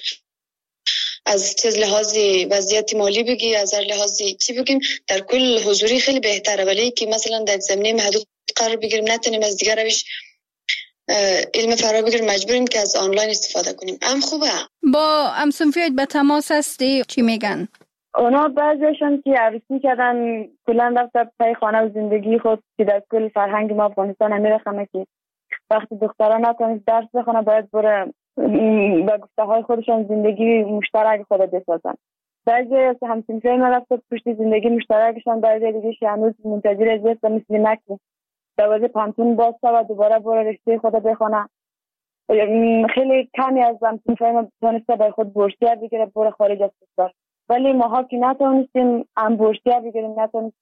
از چیز لحاظی وضعیت مالی بگی، از هر لحاظی چی بگیم، در کل حضوری خیلی بهتره. ولی که مثلا در زمینه محدود قرار بگیریم، نتونیم از دیگر روش علم فرا بگیریم، مجبوریم که از آنلاین استفاده کنیم. هم خوبه. با همسنفیات به تماس هستی؟ چی میگن؟ اونا بعضیشون که عروسی کردن کلا رفت پای خانه و زندگی خود که در کل فرهنگ ما افغانستان هم میرخمه که وقتی دختران نتونست درس بخونه باید بره با گفته های خودشان زندگی مشترک خود بسازن. بعضی از همسنفیای ما رفت پشت زندگی مشترکشان، بعضی دیگه هنوز منتظر از است مثل نکی دوازه پانتون باز و دوباره بره رشته خود بخونه. خیلی کمی از همسنفیای ما تونسته برای خود بورسیه بگیره بره خارج از کشور، ولی ماها که نتونستیم هم بورسیه بگیریم، نتونستیم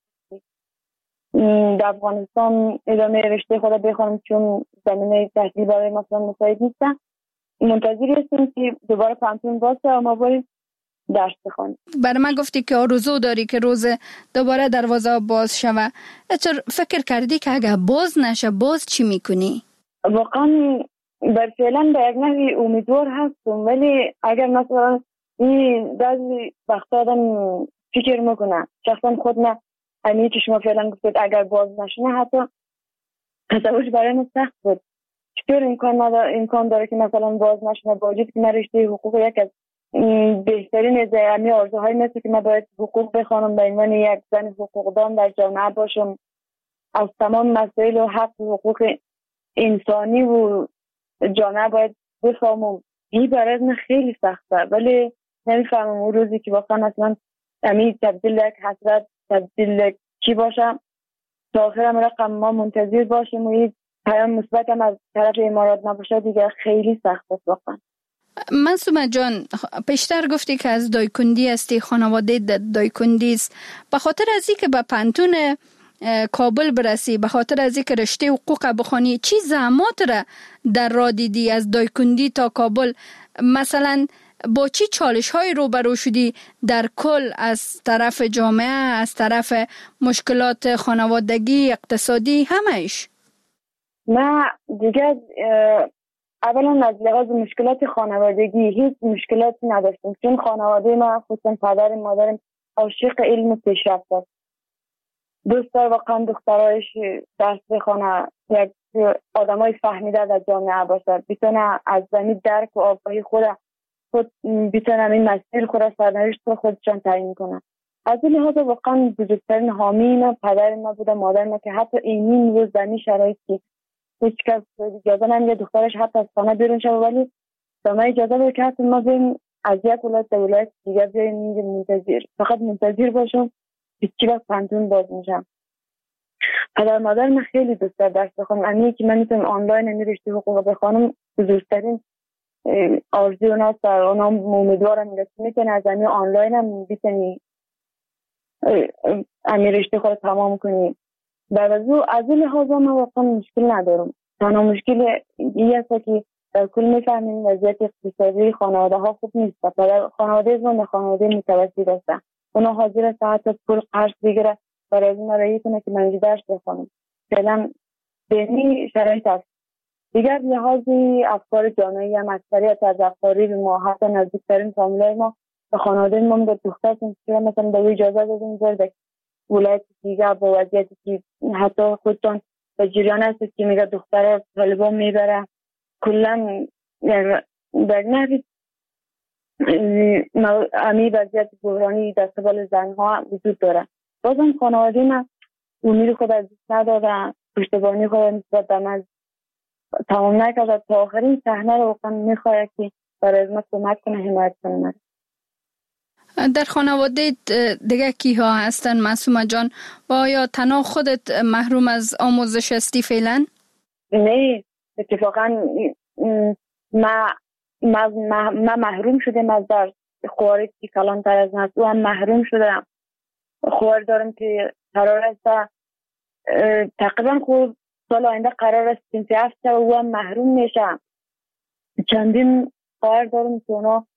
در افغانستان ادامه رشته خود بخونیم چون زمینه تحصیل برای مثلا مساعد نیستن. منتظری هستیم که دوباره پانتون باشه و ما بریم درس بخونیم. برای من گفتی که آرزو داری که روز دوباره دروازه باز شوه. چرا فکر کردی که اگه باز نشه باز چی میکنی؟ واقعا بر فعلا به یک نحوی امیدوار هستم، ولی اگر مثلا این بعضی وقت آدم فکر میکنه شخصا خود نه همین که شما فعلا گفتید اگر باز نشونه حتی تصورش برای من سخت بود. چطور امکان نداره امکان داره که مثلا باز نشونه با وجود که من رشته حقوق یک از بهترین از همه آرزوهای مثل که من باید حقوق بخوانم به عنوان یک زن حقوقدان در جامعه باشم، از تمام مسائل و حق و حقوق انسانی و جامعه باید بفهمم. این برای من خیلی سخته، ولی نمیفهمم اون روزی که واقعا اصلا همین تبدیل یک حسرت تبدیل کی باشم تا آخرم رقم ما منتظر باشیم و این پیام مثبت هم از طرف امارات نباشه دیگه خیلی سخت است واقعا. معصومه جان، پیشتر گفتی که از دایکندی هستی، خانواده دایکندی است. به خاطر از اینکه به پانتون کابل برسی، به خاطر از اینکه رشته حقوق بخونی، چی زحمات را در راه دیدی از دایکندی تا کابل؟ مثلا با چی چالش های روبرو شدی در کل از طرف جامعه، از طرف مشکلات خانوادگی، اقتصادی، همهش؟ نه دیگه اولا از لحاظ مشکلات خانوادگی هیچ مشکلاتی نداشتم، چون خانواده ما خصوصا پدر مادرم عاشق علم و پیشرفت است. دوست داره واقعا دخترایش درس بخونه، یک آدمای فهمیده در جامعه باشه، بتونه از زمین درک و آگاهی خود خود بتونن این مسیر خود را سرنوشت خودشان تعیین کنن. از این لحاظ واقعا بزرگترین حامی ما پدر ما بوده، مادر ما که حتی این روز زمین شرایطی هیچ کس اجازه نمیده دخترش حتی از خانه بیرون شد، ولی ما اجازه بود که حتی ما بریم از یک ولایت به ولایت دیگه بیایم اینجا منتظر فقط منتظر باشم که چی وقت پانتون باز میشم. پدر مادر من خیلی دوست داره درس بخونم، امی که من میتونم آنلاین این رشته حقوق بخونم بزرگترین آرزو اوناست و اونا امیدوارم که میتونی از همین آنلاین هم بتونی همین رشته خود تمام کنی. بعد از او از این لحاظ من واقعا مشکل ندارم. تنها مشکل این است که در کل میفهمیم وضعیت اقتصادی خانواده ها خوب نیست. پدر خانواده من خانواده متوسط است. اونا حاضر است حتی پول قرض بگیره برای از این رایی کنه که من درس بخونم. فعلا به این شرایط است. دیگر لحاظی افکار جامعی هم اکثریت از افکاری به ما حتی نزدیکترین فامیلای ما به خانواده ما میگه دختر که مثلا به اجازه بدین برد ولایت دیگر با وضعیتی که حتی خودتون به جریان هست که میگه دخترها طالبان میبره کلا در نحوی امی وضعیت بحرانی در قبال زنها وجود داره. بازم خانواده ما امید خود از دست نداره، پشتیبانی خود نسبت به من تمام نکرده تا آخرین صحنه رو واقعا میخواد که برای از ما کمک کنه، حمایت کنه. در خانواده دیگه کی ها هستن معصومه جان و آیا تنها خودت محروم از آموزش هستی فعلا؟ نه اتفاقا ما ما ما محروم شدم از درس. خواهری که کلان تر از من هم محروم شدم. خواهر دارم که قرار است تقریبا خود سال آینده قرار است صنف هفت و هم محروم میشم. چندین خواهر دارم که اونا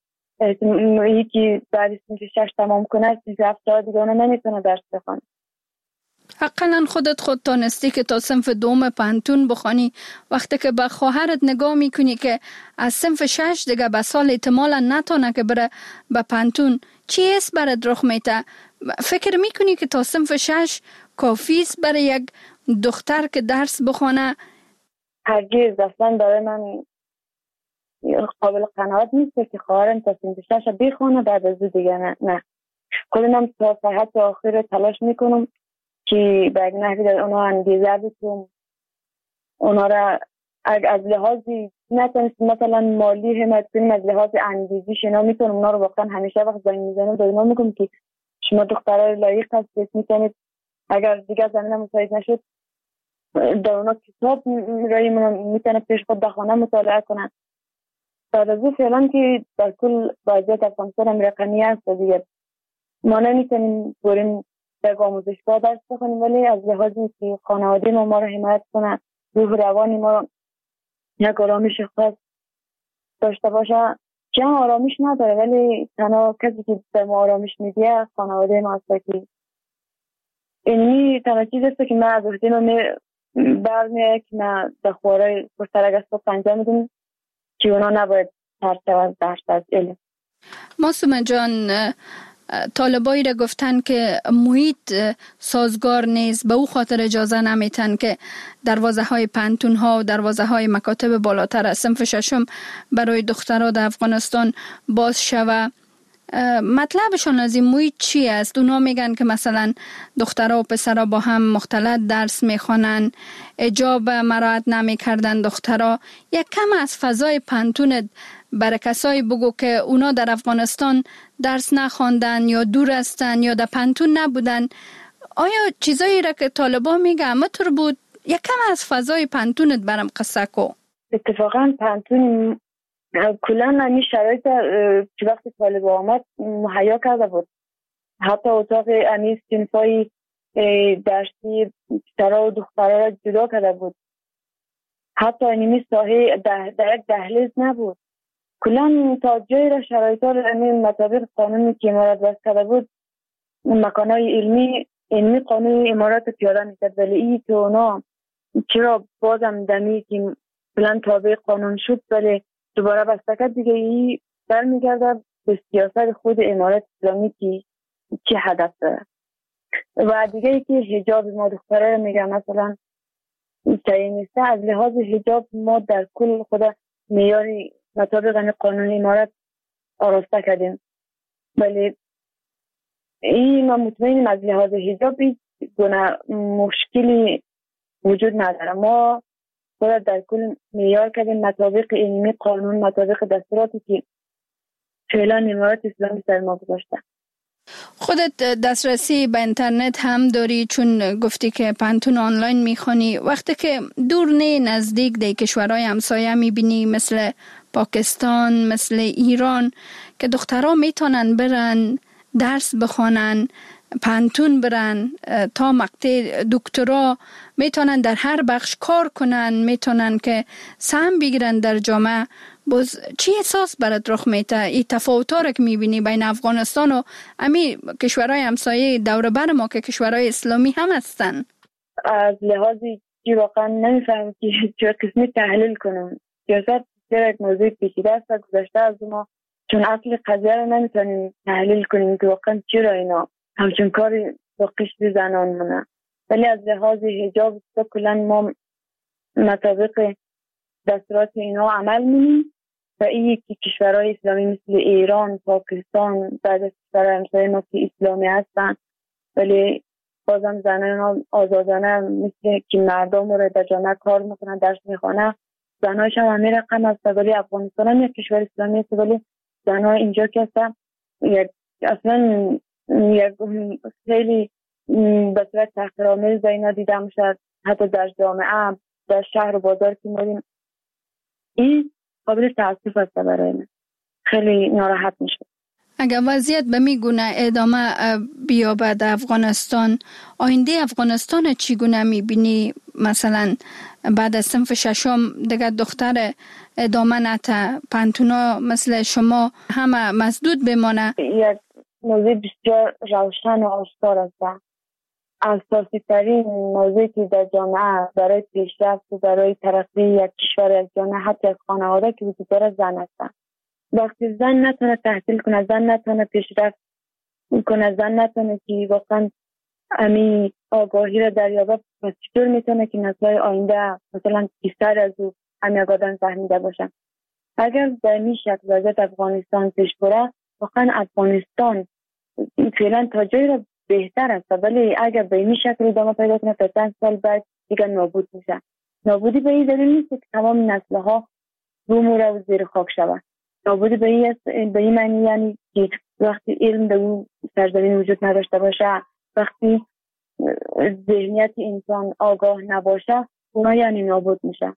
یکی بعد صنف شش تمام کنه صنف هفت دیگه اونا نمیتونه درس بخونه. حقا خودت خود تانستی که تا صنف دوم پانتون بخوانی، وقتی که به خواهرت نگاه میکنی که از صنف شش دیگه به سال احتمالا نتونه که بره به پانتون، چی است برات رخ میته؟ فکر میکنی که تا صنف شش کافی است برای یک دختر که درس بخونه؟ هرگز اصلا برای من قابل قناعت نیست که خواهرم تا صنف شش بخونه بعد از دیگه نه. نه خودم تا صحت آخر تلاش میکنم که به نحوی در اونا انگیزه بتونم اونا را از لحاظی نتونست مثلا مالی حمایت کنیم، از لحاظ انگیزی شنا میتونم اونا رو واقعا همیشه وقت زنگ میزنم به اونا میگم که شما دخترای لایق هستید، میتونید اگر دیگه زمینه مساعد نشد در اونا کتاب رایی میتونه پیش خود بخونه مطالعه کنن. بعد از او فعلا که در کل وضعیت افغانستان هم رقمی هست دیگه ما نمیتونیم بریم در آموزشگاه درس بخونیم، ولی از لحاظی که خانواده ما ما رو حمایت کنه، روح روانی ما رو یک آرامش خاص داشته باشه که هم آرامش نداره ولی تنها کسی که به ما آرامش میده خانواده ما هست که اینی تنها چیز است که من از وقتی ما برمیه که من در خواره پشترک از صبح انجام میدیم که اونا نباید ترسه از درس از علم. معصومه جان، طالبایی را گفتن که محیط سازگار نیست، به او خاطر اجازه نمیتن که دروازه های پانتون ها و دروازه های مکاتب بالاتر از صنف ششم برای دخترها در افغانستان باز شوه. مطلبشون از این محیط چی است؟ اونا میگن که مثلا دخترها و پسرها با هم مختلط درس میخوانن، حجاب مراعات نمیکردن دخترها. یک کم از فضای پانتون برای کسایی بگو که اونا در افغانستان درس نخواندن یا دور هستن یا در پانتون نبودن. آیا چیزایی را که طالبان میگن مطور بود؟ یک کم از فضای پانتونت برام قصه کو. اتفاقا پانتون کلا نمی شرایط که وقتی طالب آمد مهیا کرده بود. حتی اتاق امی صنفای درسی پسرها و دخترها را جدا کرده بود. حتی اینمی ساحه در یک دهلیز نبود. کلا تا جای را شرایط ها را مطابق قانونی که امارات وضع کرده بود مکانهای علمی علمی قانون امارات پیاده میکرد، ولی ای که اونا چرا بازم دمی که بلند تابع قانون شد ولی دوباره بستکت دیگه ای برمیگرده به سیاست خود امارات اسلامی که چه هدف داره. و دیگه ای که حجاب ما دختره میگه مثلا صحیح نیسته. از لحاظ حجاب ما در کل خود معیاری مطابق قانون امارات آراسته کردیم، ولی این ما مطمئنیم از لحاظ حجاب گونه مشکلی وجود نداره. ما خود در کل معیار کردیم مطابق علمی قانون، مطابق دستوراتی که فعلا امارات اسلامی سر ما گذاشته. خودت دسترسی به اینترنت هم داری چون گفتی که پانتون آنلاین میخونی. وقتی که دور نه نزدیک در کشورهای همسایه میبینی مثل پاکستان، مثل ایران که دخترها میتونن برن درس بخوانن، پانتون برن تا مقطع دکترا، میتونن در هر بخش کار کنن، میتونن که سهم بگیرن در جامعه. باز چی احساس برات رخ میده؟ این تفاوت‌ها رو که میبینی بین افغانستان و امی کشورهای همسایه دور بر ما که کشورهای اسلامی هم هستن؟ از لحاظی که واقعا نمیفهمم که چه قسمی تحلیل کنم. سیاست یک موضوع پیچیده است و گذشته از ما، چون اصل قضیه رو نمیتونیم تحلیل کنیم که واقعا چرا اینا همچون کاری با قشر زنان مونه. ولی از لحاظ حجاب کلا ما مطابق دستورات اینا عمل می‌کنیم و این یکی کشورهای اسلامی مثل ایران، پاکستان، بعد از کشورهای همسایه ما که اسلامی هستن ولی بازم زنان آزادانه مثل که مردم رو در جامعه کار میکنن، درس میخوانن، زنهایش هم همین رقم هست. ولی افغانستان هم یک کشور اسلامی است ولی زنها اینجا که هستن اصلا یک خیلی به صورت تحقیرآمیز اینا دیده میشه. حتی در جامعه، در شهر و بازار که میریم این قابل تاسف است برای من، خیلی ناراحت میشه. اگر وضعیت به میگونه ادامه بیابد در افغانستان، آینده افغانستان چگونه میبینی؟ مثلا بعد از صنف ششم دیگه دختر ادامه نته، پانتونا مثل شما همه مسدود بمانه؟ یک موضوع بسیار روشن و آشکار است. اساسی ترین موضوعی که در جامعه برای پیشرفت و برای ترقی یک کشور، یک جامعه، حتی از خانواده که وجود داره، زن هستن. وقتی زن نتونه تحصیل کنه، زن نتونه پیشرفت کنه، زن نتونه که واقعا امی آگاهی را دریابه، پس چطور میتونه که نسل‌های آینده مثلا بیشتر از او امی آگاهی فهمیده باشن؟ اگر در این شکل وضعیت افغانستان پیش بره، واقعا افغانستان فعلا تا جایی را بهتر است، ولی اگر به این شکل ادامه پیدا کنه تا چند سال بعد دیگه نابود میشه. نابودی به این دلیل نیست که تمام نسل‌ها رو موره و زیر خاک شود. نابودی به این به این معنی یعنی که وقتی علم در اون سرزمین وجود نداشته باشه، وقتی ذهنیت انسان آگاه نباشه، اونا یعنی نابود میشه.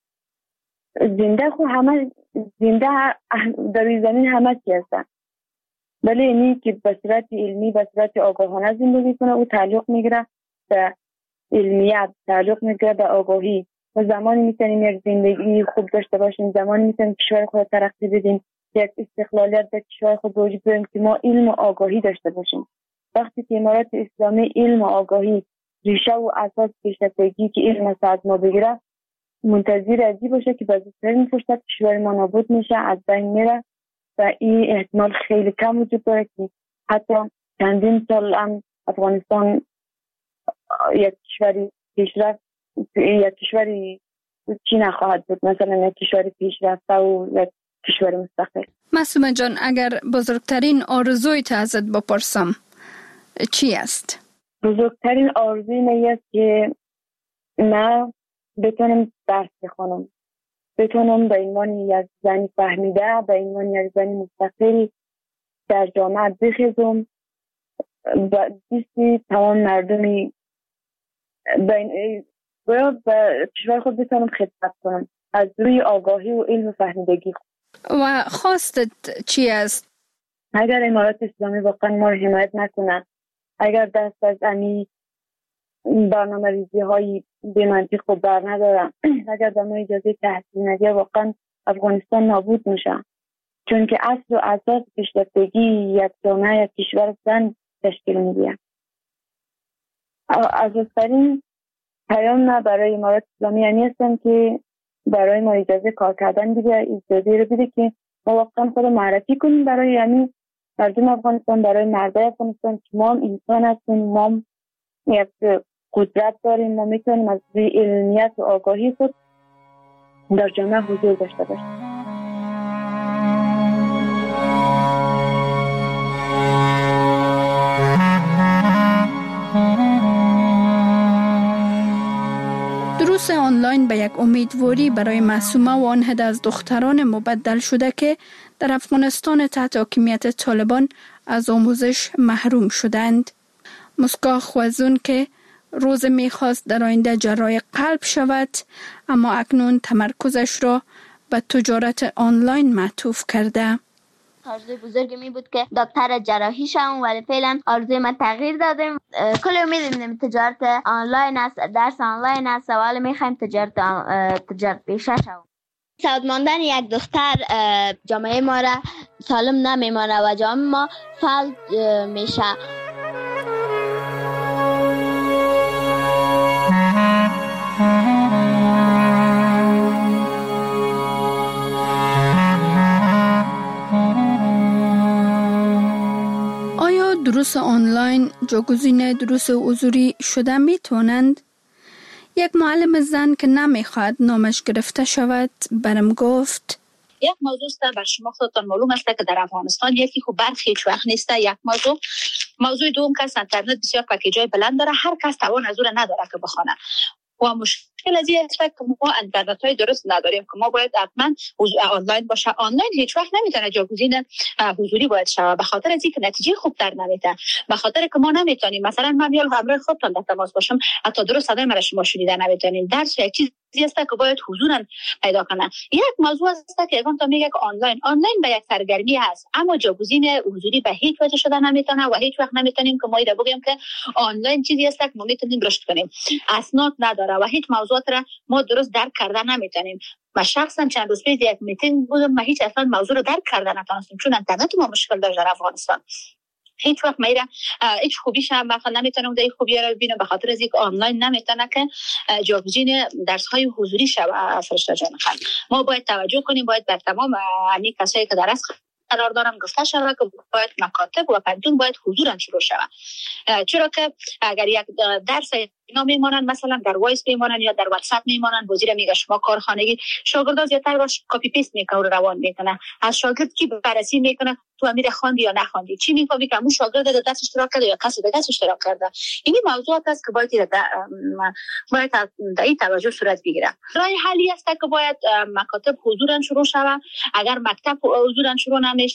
زنده خو همه زنده در این زمین همه چی هستن، ولی اینی که به صورت علمی، به صورت آگاهانه زندگی کنه، او تعلق میگیره به علمیت، تعلق میگیره به آگاهی. و زمانی میتونیم یک زندگی خوب داشته باشیم، زمانی میتونیم کشور خود ترقی بدیم، یک استقلالیت در کشور خود وجود داریم که ما علم و آگاهی داشته باشیم. وقتی که امارات اسلامی علم و آگاهی ریشه و اساس پیشرفتگی که علم از ما بگیره، منتظر ازی باشه که بزرگترین فرصت کشور ما نابود میشه، از بین میره و این احتمال خیلی کم وجود داره که حتی چندین سال هم افغانستان یک کشوری پیشرفت، یک کشوری چی نخواهد بود، مثلا یک کشوری پیشرفته و یک کشور مستقل. معصومه جان، اگر بزرگترین آرزوی تا ازت بپرسم چی است؟ بزرگترین آرزوی من است که من بتونم درس بخونم، بتونم به عنوان یک زن فهمیده، به عنوان یک زن مستقل در جامعه بخیزم و دیستی تمام مردمی باید به کشور خود بتونم خدمت کنم از روی آگاهی و علم و فهمیدگی. و خواستت چی است؟ اگر امارات اسلامی واقعا ما رو حمایت نکنن، اگر دست از امی برنامه ریزی های به منطق و بر ندارن، اگر به ما اجازه تحصیل ندیه، واقعا افغانستان نابود میشه. چون که اصل و اساس پیشرفتگی یک جامعه، یک کشور زن تشکیل میده. اساس‌ترین پیام ما برای امارات اسلامی یعنی هستم که برای ما اجازه کار کردن بده، اجازه رو بده که ما واقعا خود معرفی کنیم برای یعنی مردم افغانستان، برای مردم افغانستان که ما هم انسان هستیم، ما هم یک قدرت داریم، ما میتونیم از روی علمیت و آگاهی خود در جامعه حضور داشته باشیم. دروس آنلاین به یک امیدواری برای معصومه و آن عده از دختران مبدل شده که در افغانستان تحت حاکمیت طالبان از آموزش محروم شدند. مسکا خوازون که روز میخواست در آینده جراح قلب شود، اما اکنون تمرکزش را به تجارت آنلاین معطوف کرده. آرزوی بزرگی می بود که دکتر جراحی شوم، ولی فعلا آرزوی من تغییر دادیم. کل امید می‌دیم تجارت آنلاین است، درس آنلاین است و حالا می‌خوایم تجارت تجارت پیشه شوم. سعادت ماندن یک دختر جامعه ما را سالم نمیمانه و جامعه ما فلج میشه. آیا دروس آنلاین جایگزین دروس حضوری شده می توانند؟ یک معلم زن که نمیخواد نامش گرفته شود برم گفت یک موضوع است بر شما خودتان معلوم است که در افغانستان یکی خوب برخی هیچ وقت نیست. یک موضوع موضوع دوم که اینترنت بسیار پکیجای بلند داره، هر کس توان از اون نداره که بخونه و مشکل از این است که ما اینترنت های درست نداریم که ما باید حتما آنلاین باشه. آنلاین هیچ وقت نمیتونه جایگزین حضوری باید شود، به خاطر از اینکه نتیجه خوب تر نمیده، به خاطر که ما نمیتونیم مثلا من یا همراه خودتان در تماس باشم حتی درست صدای مرا شما شنیده نمیتونیم. درس یک چیز است که باید حضورا پیدا کنه. یک موضوع است که اگه تو میگه که آنلاین آنلاین به یک سرگرمی هست، اما جایگزین حضوری به هیچ وجه شده نمیتونه و هیچ وقت نمیتونیم که ما ایده بگیم که آنلاین چیزی است که ما میتونیم رشد کنیم. اسناد نداره و هیچ موضوعات را ما درست درک کرده نمیتونیم. من شخصا چند روز پیش یک میتینگ بودم، من هیچ اصلا موضوع رو درک کرده نتونستم چون اینترنت ما مشکل داشت در افغانستان. هیچ وقت میره هیچ خوبیش هم بخاطر نمیتونم در خوبی رو ببینم به خاطر از اینکه آنلاین نمیتونه که جایگزین درس های حضوری شود. فرشته جان خانم ما باید توجه کنیم، باید بر تمام همین کسایی که درس قرار دارم گفته شود که باید مکاتب و پنتون باید حضورا شروع شود، چرا که اگر یک درس اینا میمونن مثلا در وایس میمونن یا در واتساپ میمونن، وزیر میگه شما کارخانگی شاگردا زیاتر باش کپی پیست میکنه روان میکنه، از شاگرد کی بررسی میکنه تو امیر خواندی یا نخواندی، چی میفهمی که اون شاگرد در درس اشتراک کرده یا کسی دیگه اشتراک کرده. این موضوعات است که باید باید در این توجه صورت بگیره. راه حلی است که باید مکاتب حضورا شروع شود. اگر مکتب حضورا شروع نمیشه،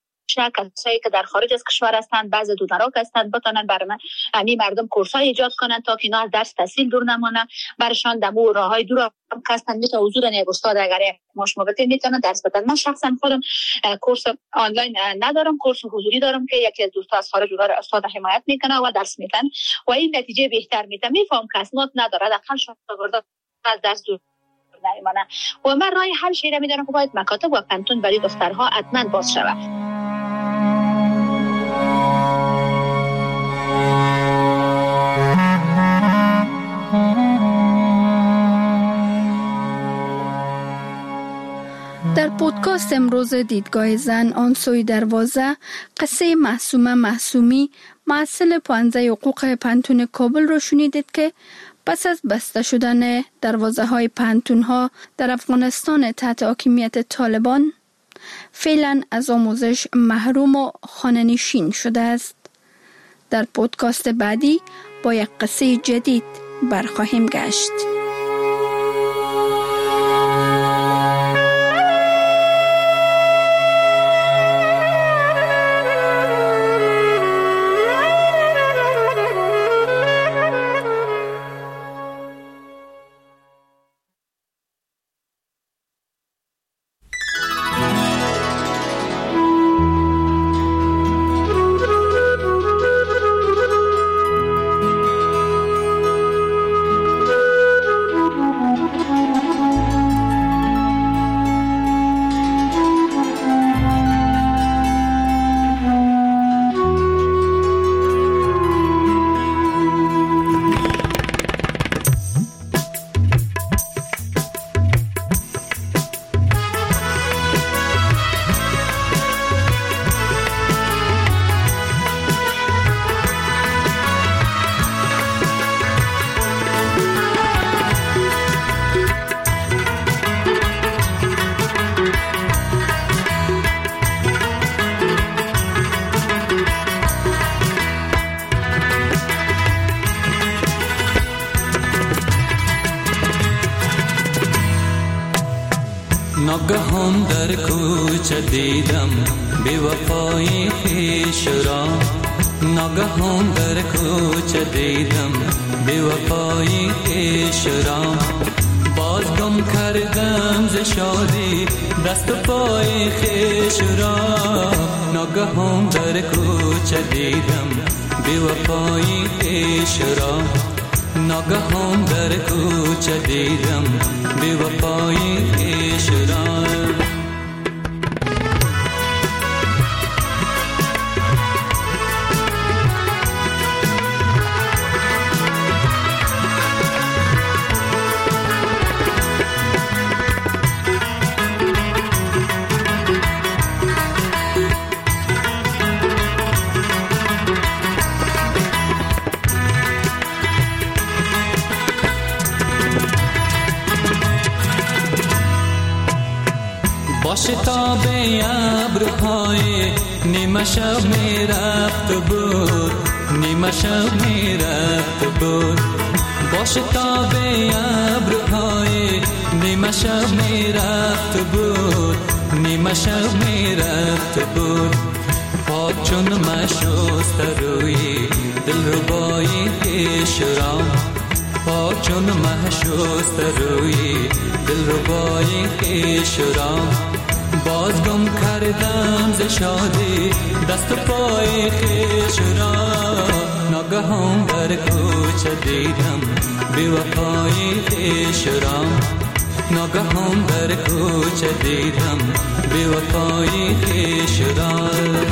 کسایی که در خارج از کشور هستند، بعض دونراک هستند، بتونن برای همین مردم کورسای ایجاد کنن تا که اینا از درس تحصیل دور نمونن، برشان دمو راههای دور هم هستند میتونه حضور یک استاد اگر ماش موقتی میتونه درس بدن. من شخصا خودم کورس آنلاین ندارم، کورس حضوری دارم که یکی از دوستا از خارج داره استاد حمایت میکنه و درس میدن و این نتیجه بهتر میده. میفهم که اسناد نداره داخل شاگردا از درس دور نمیمونه و من راه حل شیره میدونم که باید مکاتب و پنتون برای دخترها حتما باز شود. در پودکاست امروز دیدگاه زن آن سوی دروازه قصه معصومه معصومی معسل پانزه حقوق پنتون کابل رو شنیدید که پس از بسته شدن دروازه های پنتون ها در افغانستان تحت حاکمیت طالبان فعلا از آموزش محروم و خانه‌نشین شده است. در پودکاست بعدی با یک قصه جدید برخواهیم گشت. ناگهان در کوچه دیدم بی وفای خویش را، ناگهان در کوچه دیدم بی وفای خویش را، با باز گم کردم ز شادی دست و پای خویش را. ناگهان در کوچه دیدم بی وفایی خویش را. ناگهان در کوچه دیدم بی وفایی خویش را. شتاب ابرهای نیمه شب می رفت بود، نیمه شب می رفت بود. با شتاب ابرهای نیمه شب می رفت بود، نیمه شب می رفت بود. پاک چون مشوست روی دلربای خویش را. پاک چون مشوست روی دلربای خویش را. باز گم کردم ز شادی دست و پای خویش را. ناگهان در کوچه دیدم بی وفایی خویش را. ناگهان در کوچه دیدم بی وفایی خویش را.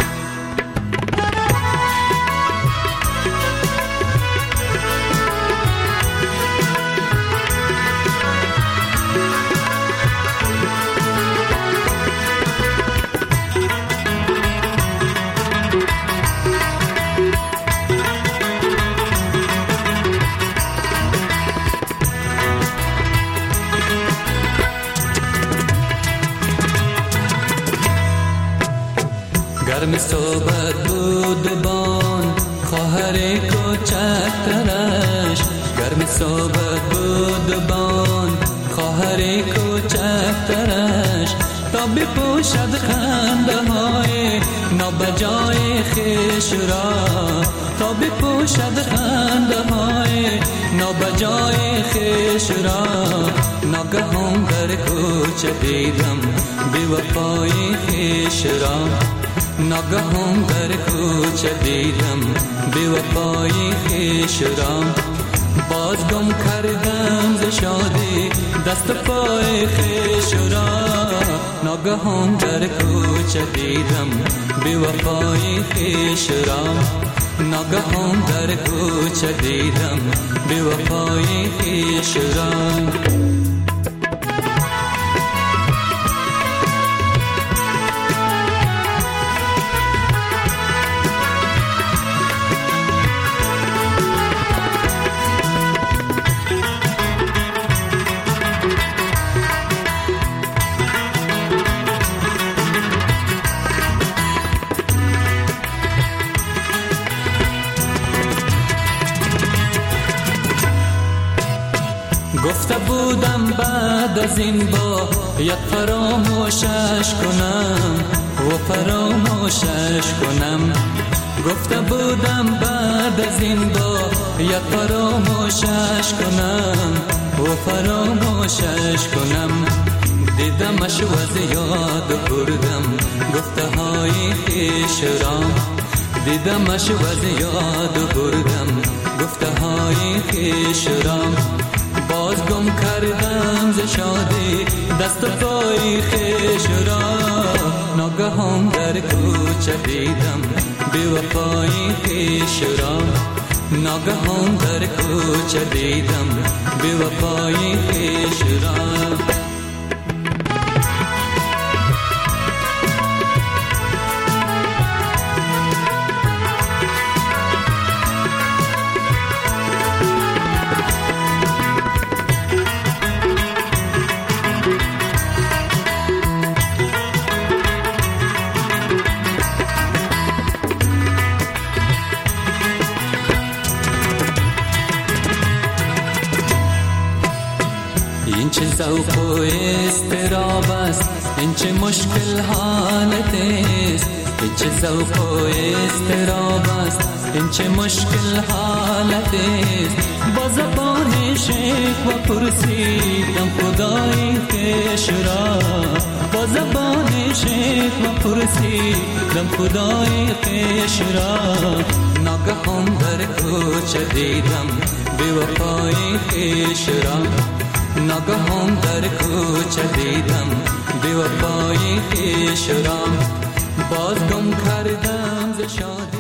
گرم صحبت بود بان خواهر کوچکترش. گرم صحبت بود بان خواهر کوچکترش. تا بپوشد خنده های نابجای خویش را. تا بپوشد خنده های نابجای خویش را. ناگهان در کوچه دیدم بی وفایی خویش را. ناگهان در کوچه دیدم بی وفایی خویش را. باز گم کردم ز شادی دست پای خویش را. ناگهان در کوچه دیدم بی وفایی خویش را. ناگهان در کوچه دیدم بی وفایی خویش را. گفته بودم بعد از این با یک فراموشش کنم و فراموشش کنم. گفته بودم بعد از این با یک فراموشش کنم و فراموشش کنم. دیدمش و از یاد بردم گفته های خویش را. دیدمش و از یاد بردم گفته های خویش را. باز گم کردم ز شادی دست و پای خویش را. ناگهان در کوچه دیدم بی وفایی خویش را. ناگهان در کوچه دیدم بی وفایی خویش را. این چه ذوق و اضطراب است، این چه مشکل حالت است. این چه ذوق و اضطراب است، این چه مشکل حالت است. با زبان شیخ و پرسیدم خدای خویش را، با زبان شیخ و پرسیدم خدای خویش را. ناگهان در کوچه دیدم بی وفای خویش را، ناگهان در کوچه دیدم بی وفای خویش را. باز گم کردم ز شادی